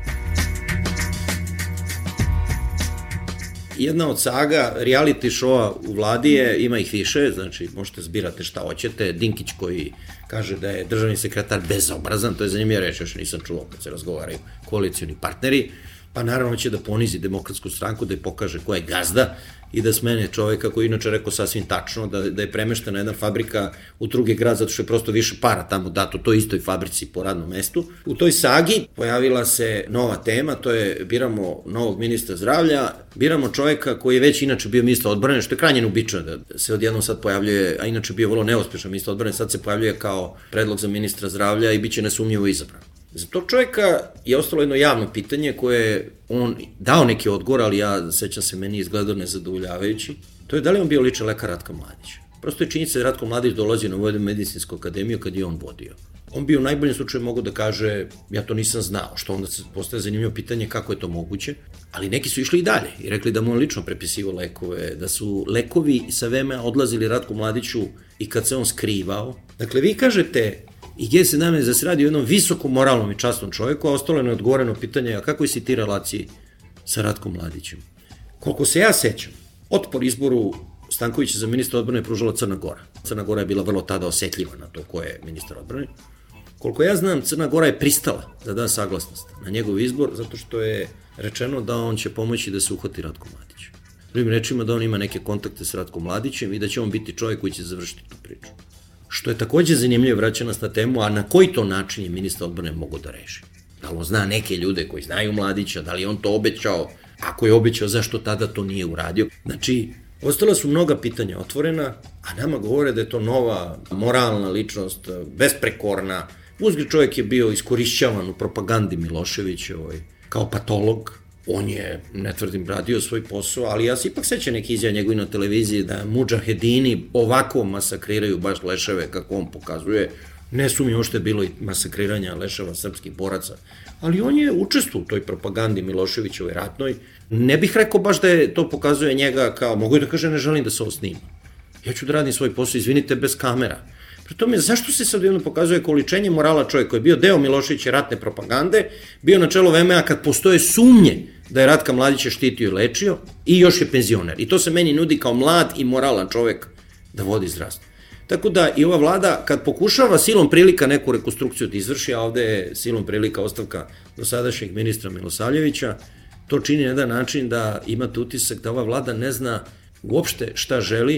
Jedna od saga reality showa u vladi je, ima ih više, znači možete zbirati šta hoćete, Dinkić koji kaže da je državni sekretar bezobrazan, to je zanimljiva reč, još nisam čuo kad se razgovaraju koalicijoni partneri, pa naravno će da ponizi Demokratsku stranku, da je pokaže ko je gazda i da smene čoveka koji inače rekao sasvim tačno, da je premeštena jedna fabrika u drugi grad zato što je prosto više para tamo dato toj istoj fabrici po radnom mestu. U toj sagi pojavila se nova tema, to je biramo novog ministra zdravlja, biramo čoveka koji je već inače bio ministar odbrane, što je krajnje neuobičajeno da se odjednom sad pojavljuje, a inače bio vrlo neuspešan ministar odbrane, sad se pojavljuje kao predlog za ministra zdravlja i bit će nesumnjivo izabran. Za tog čovjeka je ostalo jedno javno pitanje koje on dao neki odgovor, ali ja sećam se, meni izgledao nezadovoljavajući. To je da li on bio lični lekar Ratka Mladića. Prosto je činjenica da Ratko Mladić dolazio na Vojnu medicinsku akademiju kad je on vodio. On bi u najboljem slučaju mogao da kaže ja to nisam znao, što onda se postaje zanimljivo pitanje kako je to moguće, ali neki su išli i dalje i rekli da mu on lično prepisivao lekove, da su lekovi sa VMA odlazili Ratku Mladiću i kad se on skrivao. Dakle, vi kažete i G17 da se radi o jednom visokom moralnom i častnom čovjeku, a ostalo je neodgovoreno pitanje a kako si ti relaciji sa Ratkom Mladićem. Koliko se ja sećam, otpor izboru Stankovića za ministra odbrane je pružala Crna Gora. Crna Gora je bila vrlo tada osetljiva na to ko je ministar odbrane. Koliko ja znam, Crna Gora je pristala da da saglasnost na njegov izbor, zato što je rečeno da on će pomoći da se uhvati Ratko Mladić. Drugim rečima da on ima neke kontakte s Ratkom Mladićem i da će on biti čovjek koji će završiti tu priču. Što je takođe zanimljivo, vraća nas na temu, a na koji to način je ministar odbrane mogao da reši? Da li on zna neke ljude koji znaju Mladića, da li on to obećao, ako je obećao, zašto tada to nije uradio? Znači, ostala su mnoga pitanja otvorena, a nama govore da je to nova moralna ličnost, besprekorna. Uzgred čovjek je bio iskorišćavan u propagandi Miloševićevoj kao patolog. On je, ne tvrdim, radio svoj posao, ali ja se ipak sećam neki izjava njegovi na televiziji da mudžahedini ovako masakriraju baš leševe kako on pokazuje. Ne sumnjam uopšte je bilo i masakriranja leševa srpskih boraca, ali on je učestvovao u toj propagandi Miloševićevoj ratnoj. Ne bih rekao baš da je to pokazuje njega kao, mogu da kaže ne želim da se ovo snima. Ja ću da radim svoj posao, izvinite, bez kamera. Pri tome, zašto se sad jedno pokazuje količenje morala čovjek koji je bio deo Miloševića ratne propagande, bio na čelu VMA kad postoje sumnje da je Ratka Mladića štitio i lečio i još je penzioner. I to se meni nudi kao mlad i moralan čovjek da vodi zdravstvo. Tako da i ova vlada kad pokušava silom prilika neku rekonstrukciju da izvrši, a ovde je silom prilika ostavka dosadašnjeg ministra Milosavljevića, to čini na jedan način da imate utisak da ova vlada ne zna uopšte šta želi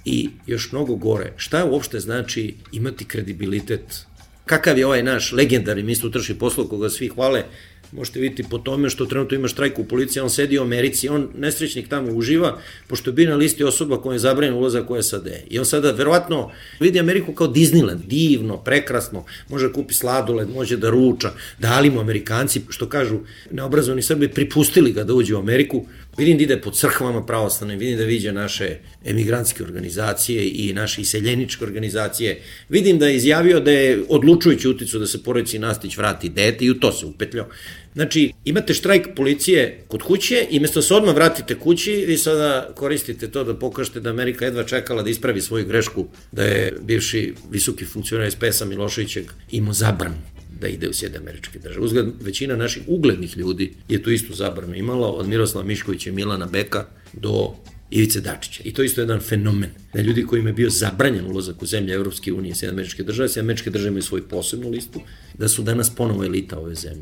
I još mnogo gore, šta uopšte znači imati kredibilitet? Kakav je ovaj naš legendarni ministar unutrašnjih poslova koga svi hvale, možete vidjeti po tome što trenutno ima štrajk u policiji, on sedi u Americi, on nesrećnik tamo uživa, pošto je bio na listi osoba koja je zabranjen ulazak u SAD. I on sada verovatno vidi Ameriku kao Disneyland, divno, prekrasno, može da kupi sladoled, može da ruča, dali mu Amerikanci, što kažu neobrazovani Srbi, pripustili ga da uđe u Ameriku. Vidim da ide po crkvama pravoslavnim, vidim da viđa naše emigrantske organizacije i naše iseljeničke organizacije. Vidim da je izjavio da je odlučujući uticao da se porodici Nastić vrati dete i u to se upetljao. Znači, imate štrajk policije kod kuće i mesto se odmah vratite kući, vi sada koristite to da pokažete da Amerika jedva čekala da ispravi svoju grešku, da je bivši visoki funkcioner SPS-a Miloševićeg imao zabranu da ide u Sjedinjene Američke Države. Većina naših uglednih ljudi je tu istu zabranu imala, od Miroslava Miškovića i Milana Beka do Ivice Dačića. I to isto je jedan fenomen. Da ljudi kojima je bio zabranjen ulazak u zemlje Evropske unije i Sjedinjene Američke Države, Sjedinjene Američke Države imaju svoju posebnu listu, da su danas ponovo elita ove zemlje.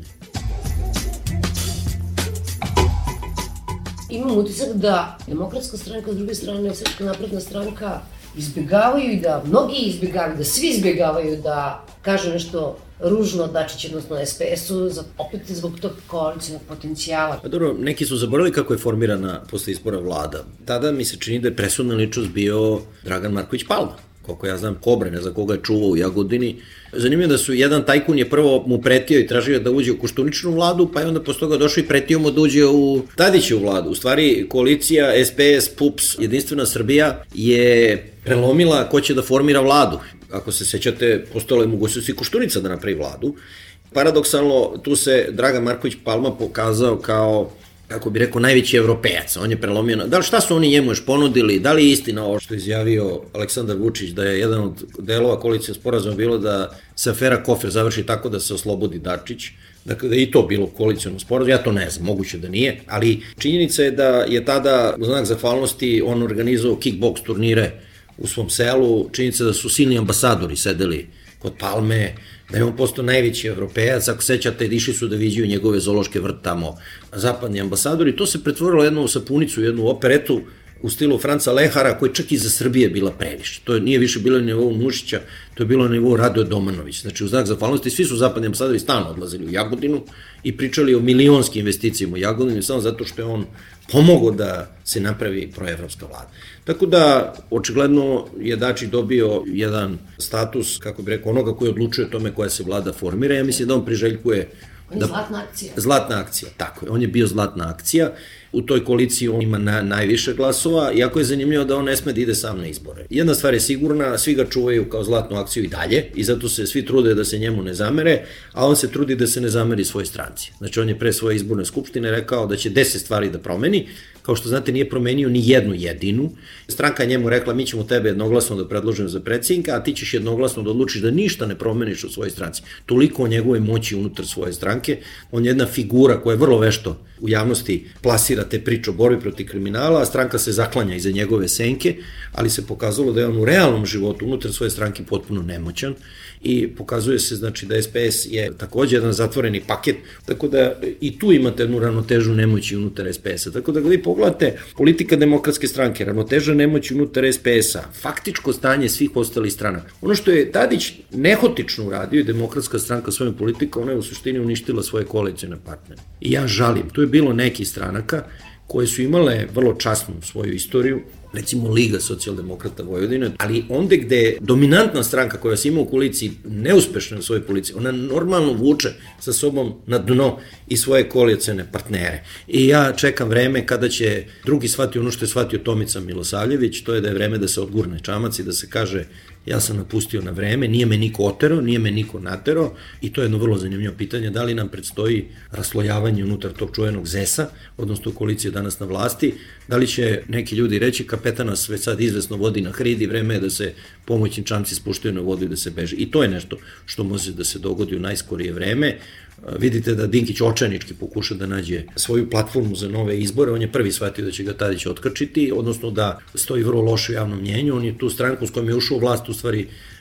Imam utisak da Demokratska stranka, s druge strane Srpska napredna stranka, izbjegavaju i da mnogi izbjegavaju, da svi izbjegavaju da kažu nešto ružno Dačić, odnosno SPS-u, opet zbog tog koalicijnog potencijala. Pa dobro, neki su zaboravili kako je formirana posle izbora vlada. Tada mi se čini da je presudna ličnost bio Dragan Marković Palma. Koliko ja znam, Kobre, ne znam koga je čuvao u Jagodini. Zanimljivo da su jedan tajkun je prvo mu pretio i tražio da uđe u Koštuničnu vladu, pa je onda posle toga došao i pretio mu da uđe u Tadićevu vladu. U stvari, koalicija SPS, PUPS, Jedinstvena Srbija je prelomila ko će da formira vladu. Ako se sećate, postala je mogućnost i Koštunica da napravi vladu. Paradoksalno, tu se Dragan Marković Palma pokazao kao, kako bi rekao, najveći evropejac. On je prelomio. Da li šta su oni njemu još ponudili? Da li je istina ovo što je izjavio Aleksandar Vučić, da je jedan od delova koalicijnog sporazuma bilo da se afera Kofer završi tako da se oslobodi Dačić? Dakle, da je i to bilo koalicijalno sporazum, ja to ne znam, moguće da nije, ali činjenica je da je tada u znak zahvalnosti on organizovao kickboks turnire u svom selu, činjenica da su silni ambasadori sedeli kod Palme, da je on postao najveći evropejac, ako sećate, išli su da viđaju njegove zoološke vrt tamo, zapadni ambasadori, to se pretvorilo jednu sapunicu, jednu operetu u stilu Franca Lehara, koji čak i za Srbije bila previše. To nije više bilo na nivou Nušića, to je bilo na nivou Radoje Domanović. Znači, u znak zahvalnosti, svi su zapadni ambasadori stalno odlazili u Jagodinu i pričali o milionskim investicijama u Jagodinu, samo zato što je on pomogao da se napravi proevropska vlada. Tako da, očigledno je Dačić dobio jedan status, kako bi rekao, onoga koji odlučuje o tome koja se vlada formira. Ja mislim da on priželjkuje... On je zlatna akcija. Zlatna akcija, tako je. On je bio zlatna akcija. U toj koaliciji on ima najviše glasova, iako je zanimljivo da on ne sme da ide sam na izbore. Jedna stvar je sigurna, svi ga čuvaju kao zlatnu akciju i dalje, i zato se svi trude da se njemu ne zamere, a on se trudi da se ne zameri svoj stranci. Znači, on je pre svoje izborne skupštine rekao da će 10 stvari da promeni. Kao što znate, nije promenio ni jednu jedinu. Stranka njemu rekla, mi ćemo tebe jednoglasno da predložimo za predsjednika, a ti ćeš jednoglasno da odlučiš da ništa ne promeniš u svojoj stranci. Toliko o njegove moći unutar svoje stranke. On je jedna figura koja je vrlo vešto u javnosti plasira te priče o borbi protiv kriminala, a stranka se zaklanja iza njegove senke, ali se pokazalo da je on u realnom životu unutar svoje stranke potpuno nemoćan i pokazuje se, znači, da SPS je takođe jedan zatvoreni paket, tako da i tu imate jednu ravnotežu nemoći unutar SPS-a. Tako da vi pogledate politika Demokratske stranke, ravnoteža nemoći unutar SPS-a, faktičko stanje svih ostalih stranaka. Ono što je Tadić nehotično uradio i Demokratska stranka svojom politikom, ona je u suštini uništila svoje koalicijne partnere. I ja žalim, tu je bilo nekih stranaka koje su imale vrlo časnu svoju istoriju, recimo Liga socijaldemokrata Vojvodine, ali onde gde je dominantna stranka koja se ima u koaliciji neuspešna u svojoj koaliciji, ona normalno vuče sa sobom na dno i svoje koalicijne partnere. I ja čekam vreme kada će drugi shvatiti ono što je shvatio Tomica Milosavljević, to je da je vreme da se odgurne čamac i da se kaže ja sam napustio na vreme, nije me niko oterao, nije me niko naterao, i to je jedno vrlo zanimljivo pitanje, da li nam predstoji raslojavanje unutar tog čuvenog ZES-a, odnosno koalicije danas na vlasti, da li će neki ljudi reći kapetan nas već sad izvesno vodi na hridi, vreme je da se pomoćni čamci spuštaju na vodu i da se beže. I to je nešto što može da se dogodi u najskorije vreme. Vidite da Dinkić očajnički pokuša da nađe svoju platformu za nove izbore, on je prvi shvatio da će ga Tadić otkačiti, odnosno da stoji vrlo loše u javnom mnjenju, on je tu stranku s kojom je ušao u vlast u stvari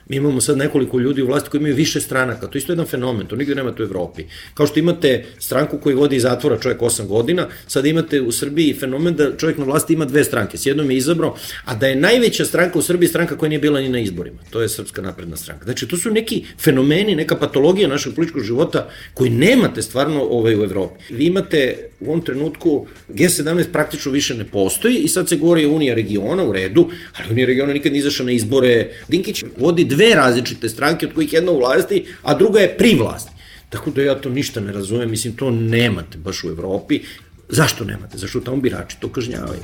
Mi imamo sad nekoliko ljudi u vlasti koji imaju više stranaka, to je isto jedan fenomen, to nigde nema u Evropi. Kao što imate stranku koji vodi iz zatvora čovjek 8 godina, sad imate u Srbiji fenomen da čovjek na vlasti ima dve stranke, s jednom je izabrao, a da je najveća stranka u Srbiji stranka koja nije bila ni na izborima, to je Srpska napredna stranka. Znači, to su neki fenomeni, neka patologija našeg političkog života koji nemate stvarno u Evropi. Vi imate u ovom trenutku G17 praktično više ne postoji i sad se govori o Unija regiona u redu, ali Unija regiona nikad nije izašla na izbore. Dinkić vodi dve različite stranke, od kojih jedna u vlasti, a druga je pri vlasti. Tako da ja to ništa ne razumem, mislim, to nemate baš u Evropi. Zašto nemate? Zašto tamo birači to kažnjavaju?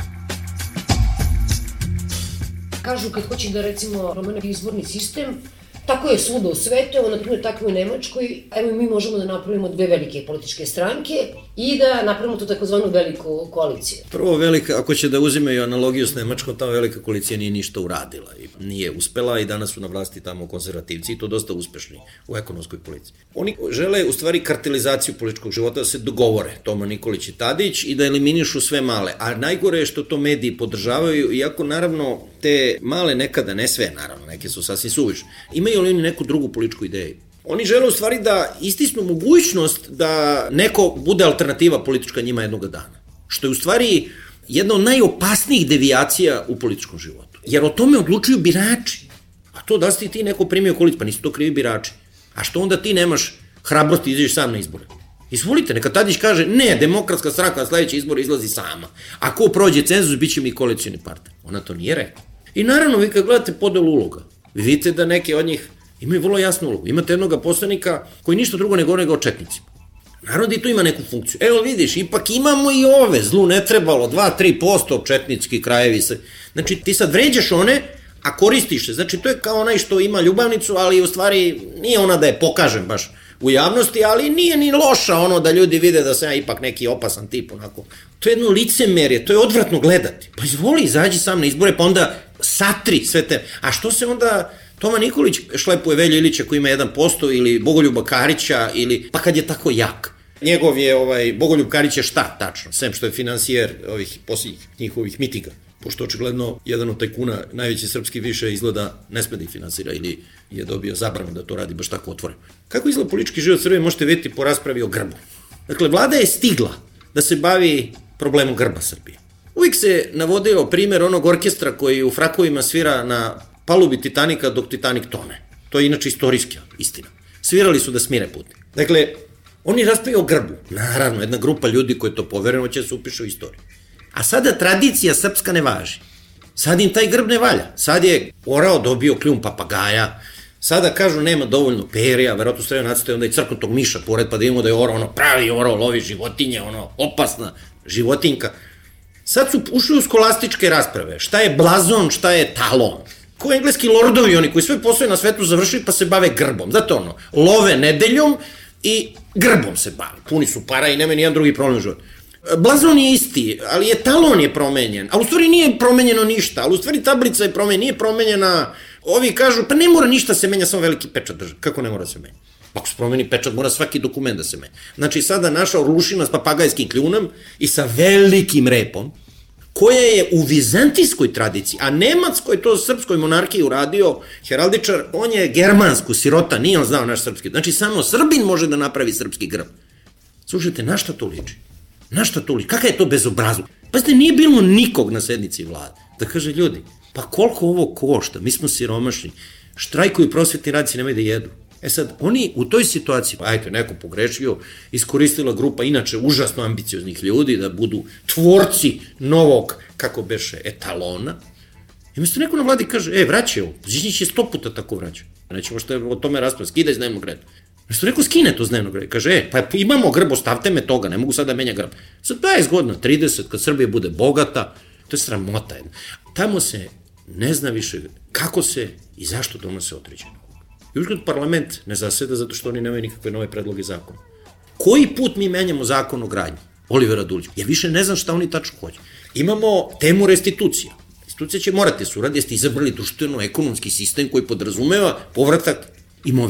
Kažu kad hoće da, recimo, promene izborni sistem, tako je svuda u svetu, evo, na primjer, tako i u Nemačkoj, evo mi možemo da napravimo dve velike političke stranke i da napravimo tu takozvanu veliku koaliciju. Prvo, velika, ako će da uzimaju analogiju s Nemačkom, ta velika koalicija nije ništa uradila i nije uspela i danas su na vlasti tamo konzervativci i to dosta uspešni u ekonomskoj policiji. Oni žele u stvari kartelizaciju političkog života, da se dogovore, Toma Nikolić i Tadić, i da eliminišu sve male, a najgore je što to mediji podržavaju, iako naravno te male nekada, ne sve naravno, neke su sasvim suvišne, imaju li oni neku drugu političku ideju? Oni žele u stvari da istisnu mogućnost da neko bude alternativa politička njima jednoga dana. Što je u stvari jedna od najopasnijih devijacija u političkom životu. Jer o tome odlučuju birači. A to da si ti neko primio koalic, pa nisu to krivi birači. A što onda ti nemaš hrabrosti i izađeš sam na izbore? Izvolite, neka Tadić kaže, ne, Demokratska stranka na sledeće izbore izlazi sama. Ako prođe cenzus, bit će mi koalicioni partner. Ona to nije rekla. I naravno, vi kad gledate podelu uloga, vi vidite da neke od njih imaju vrlo jasnu ulogu. Imate jednog poslanika koji ništa drugo ne govori nego o četnicima. Naravno i tu ima neku funkciju. Evo vidiš, ipak imamo i ove, zlu ne trebalo, 2-3% četnički krajevi se. Znači ti sad vređaš one, a koristiš se. Znači to je kao onaj što ima ljubavnicu, ali u stvari nije ona da je pokažem baš u javnosti, ali nije ni loša ono da ljudi vide da sam ja ipak neki opasan tip, onako. To je jedno licemerje, to je odvratno gledati. Pa izvoli, izađi sam na izbore, pa onda satri sve te. A što se onda Toma Nikolić šlepuje Velju Ilića koji ima 1% ili Bogoljuba Karića ili, pa kad je tako jak. Njegov je, Bogoljub Karić je šta tačno, sem što je finansijer ovih posljednjih njihovih mitinga. Pošto očigledno jedan od tajkuna, najveći srpski više, izgleda ne sme da ih finansira ili je dobio zabranu da to radi baš tako otvoreno. Kako izgleda politički život Srbije možete vidjeti po raspravi o grbu. Dakle, vlada je stigla da se bavi problemom grba Srbije. Uvijek se navodio primjer onog orkestra koji u frakovima svira na palubi Titanika dok Titanik tone. To je inače istorijska istina. Svirali su da smire putnik. Dakle, oni raspravljaju o grbu. Naravno, jedna grupa ljudi koji to povereno će se upiše u istoriju. A sada tradicija srpska ne važi. Sad im taj grb ne valja. Sad je orao dobio kljun papagaja, sada kažu nema dovoljno perja, verovatno stavio nacrtaju onda i crknutog miša pored, pa da imamo da je orao, pravi orao, lovi životinje, opasna životinjka. Sad su ušli u skolastičke rasprave. Šta je blazon, šta je talon? Ko engleski lordovi oni koji sve poslove na svetu završili pa se bave grbom. Zato love nedeljom i grbom se bave. Puni su para i nema nijedan drugi problem u životu. Blazon je isti, ali je talon je promenjen, a u stvari nije promenjeno ništa, ali u stvari tablica je promenjena, nije promenjena. Ovi kažu, pa ne mora ništa se menja, samo veliki pečat drži. Kako ne mora se menja? Ako se promeni pečat, mora svaki dokument da se menja. Znači sada naša rušina s papagajskim kljunom i sa velikim repom, koja je u vizantijskoj tradiciji, a Nemac koji je to srpskoj monarhiji uradio, heraldičar, on je germansku, sirota, nije on znao naš srpski. Znači samo Srbin može da napravi srpski grb. Slušajte, na šta to liči? Na šta to liči? Kaka je to bezobrazluk? Pazite, nije bilo nikog na sednici vlade. Da kaže, ljudi, pa koliko ovo košta? Mi smo siromašni. Štrajkuju prosvetni radnici, nemaju da jedu. E sad, oni u toj situaciji, pa ajte, neko pogrešio, iskoristila grupa inače užasno ambicioznih ljudi da budu tvorci novog, kako beše, etalona. I mesto neko na vladi kaže, vraćaj ovo, Žižnić je 100 puta tako vraćao. Nećemo što je o tome raspravo, skida iz dnevnog reda. Mesto neko skine to iz dnevnog reda, kaže, pa imamo grb, ostavte me toga, ne mogu sad da menja grb. Sad 20 godina, 30, kad Srbija bude bogata, to je sramota jedna. Tamo se ne zna više kako se i zašto donose određeno. I uzgled parlament ne zaseda zato što oni nemaju nikakve nove predloge zakona. Koji put mi menjamo zakon o gradnji? Olivera Dulić. Ja više ne znam šta oni tačno hoće. Imamo temu restitucija. Restitucija će morati se uraditi, jeste izabrali društveno-ekonomski sistem koji podrazumeva povratak imovine.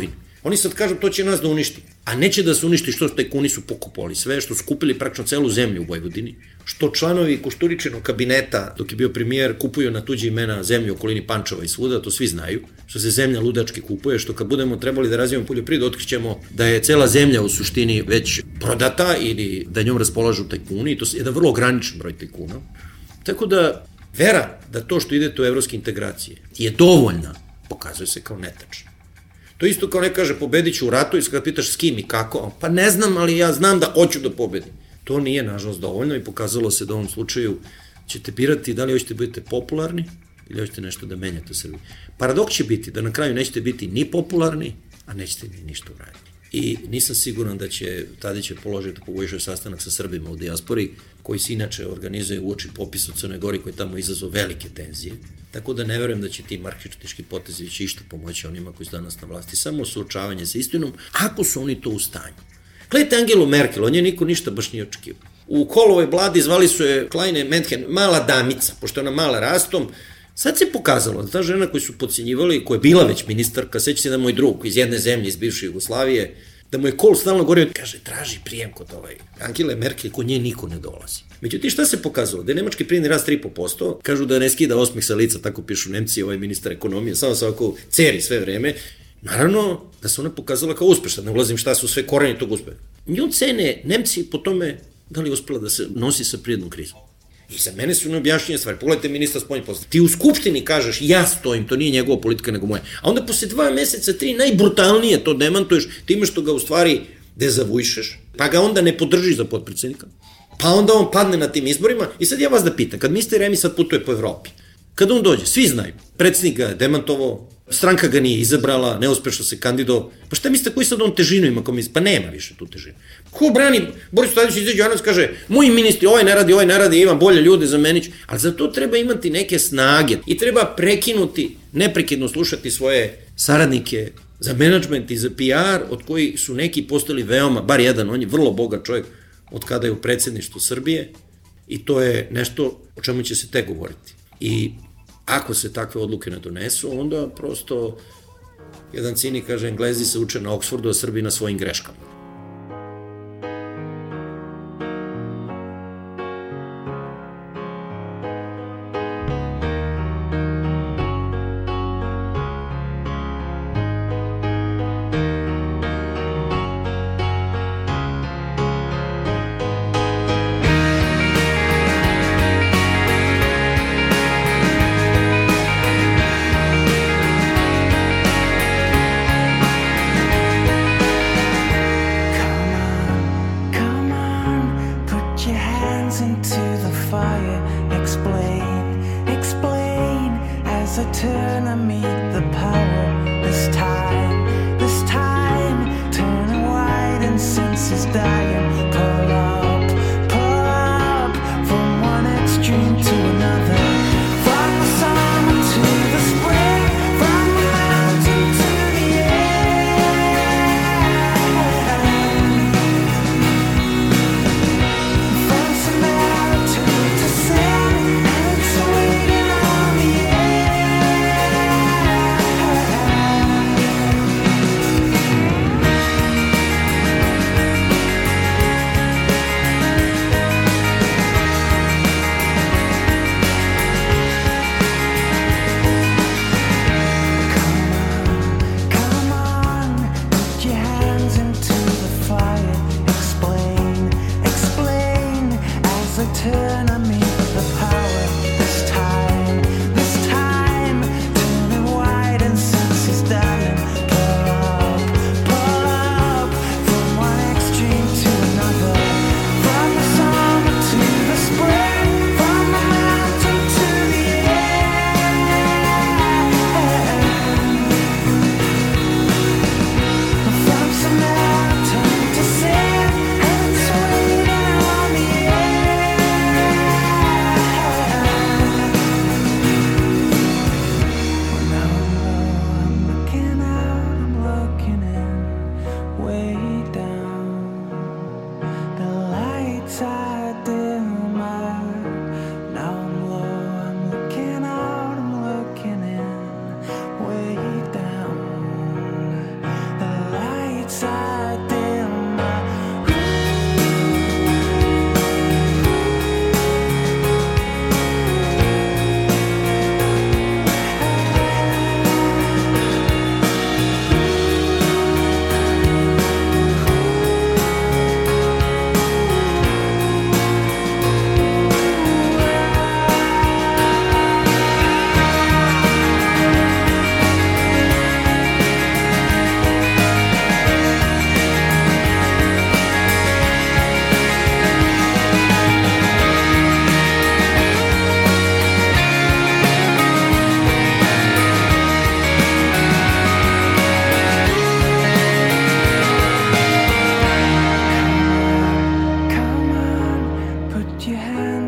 Oni sad kažu to će nas da uništi, a neće da se uništi što tajkuni su pokupovali sve, što su kupili praktično celu zemlju u Vojvodini, što članovi Košturičinog kabineta, dok je bio premijer, kupuju na tuđe imena zemlju u okolini Pančeva i svuda, to svi znaju, što se zemlja ludački kupuje, što kad budemo trebali da razvijemo poljoprivredu, otkrićemo da je cela zemlja u suštini već prodata ili da njom raspolažu tajkuni, to je jedan vrlo ograničen broj tajkuna. Tako da vera da to što idete u evropske integracije je dovoljna, pokazuje se kao netačno. To isto kao ne kaže pobedit ću u ratu i kada pitaš s kim i kako, pa ne znam, ali ja znam da hoću da pobedim. To nije, nažalost, dovoljno i pokazalo se da u ovom slučaju ćete birati da li hoćete budete popularni ili hoćete nešto da menjate u Srbiji. Paradoks će biti da na kraju nećete biti ni popularni, a nećete ni ništa uraditi. I nisam siguran da će Tadić položiti poboljšao sastanak sa Srbima u dijaspori, koji se inače organizuje uoči popisa u Crnoj Gori, koji tamo izazvao velike tenzije. Tako da ne verujem da će ti marksistički potezi će išta pomoći onima koji su danas na vlasti. Samo suočavanje sa istinom, ako su oni to u stanju. Gledajte Angelu Merkel, on je niko ništa baš nije očekivao. U Kolovoj vladi zvali su je Kleine Mädchen, mala damica, pošto je ona mala rastom. Sad se pokazalo da ta žena koju su podcenjivali, koja je bila već ministarka, seća se da moj drug iz jedne zemlje iz bivše Jugoslavije, da mu je Kohl stalno govorio, kaže, traži prijem kod Angele Merkel, kod nje niko ne dolazi. Međutim, šta se pokazalo? Da je nemački privredni rast 3,5%, kažu da ne skida osmeh sa lica, tako pišu Nemci, ministar ekonomije, samo se ovako ceri sve vreme. Naravno da se ona pokazala kao uspešna, ne ulazim šta su sve koreni tog uspeha. Nju cene Nemci po tome da li je uspela da se nosi sa prirodnom krizom. I za mene su neobjašnjenje stvari. Pogledajte ministra spoljnih poslova. Ti u Skupštini kažeš, ja stojim, to nije njegova politika nego moja. A onda posle 2 meseca, 3, najbrutalnije to demantuješ time što ga u stvari dezavujšeš, pa ga onda ne podržiš za potpredsednika, pa onda on padne na tim izborima. I sad ja vas da pitam, kad mister Remi sad putuje po Evropi, kad on dođe, svi znaju, predsednik ga je demantovao, stranka ga nije izabrala, neuspešno se kandidovao, pa šta mislite koji sad on težinu ima, pa nema više tu težinu. Ko brani, Boris Tadić izađe Jovanović kaže, moji ministri, ovaj ne radi, imam bolje ljude za Menić, ali za to treba imati neke snage i treba prekinuti, neprekidno slušati svoje saradnike za menadžment i za PR, od koji su neki postali veoma, bar jedan, on je vrlo bogat čovjek od kada je u predsjedništvu Srbije i to je nešto o čemu će se tek govoriti. I ako se takve odluke ne donesu, onda prosto jedan cinik kaže, Englezi se uče na Oksfordu, a Srbi na svojim greškama.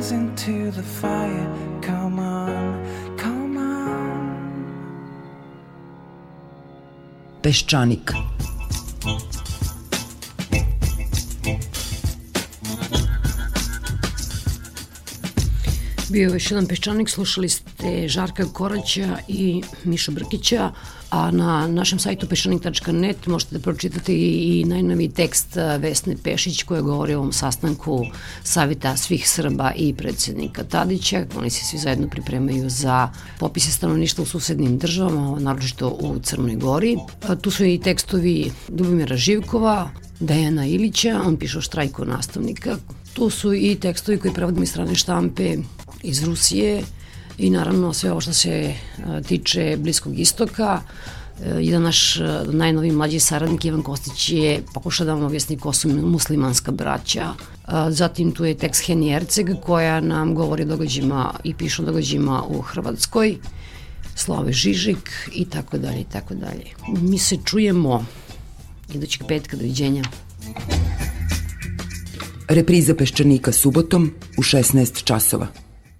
hands into the fire. Come on, come on. Peščanik. Bio je još jedan Peščanik, slušali ste Žarka Koraća i Mišu Brkića, a na našem sajtu peščanik.net možete da pročitate i najnoviji tekst Vesne Pešić koja govori o ovom sastanku Saveta svih Srba i predsjednika Tadića. Oni se svi zajedno pripremaju za popise stanovništva u susednim državama, naročito u Crnoj Gori. Tu su i tekstovi Ljubomira Živkova, Dejana Ilića, on piše o štrajku nastavnika. Tu su i tekstovi koji prevodim iz strane štampe iz Rusije i naravno sve ovo što se tiče Bliskog istoka. Jedan naš najnoviji mlađi saradnik Ivan Kostić je pokušao da vam objasni ko su muslimanska braća. Zatim tu je tekst Heni Erceg koja nam govori o događajima i piše o događajima u Hrvatskoj, Slave Žižek i tako dalje i tako dalje. Mi se čujemo idućeg petka, doviđenja. Repriza Peščanika subotom u 16 časova.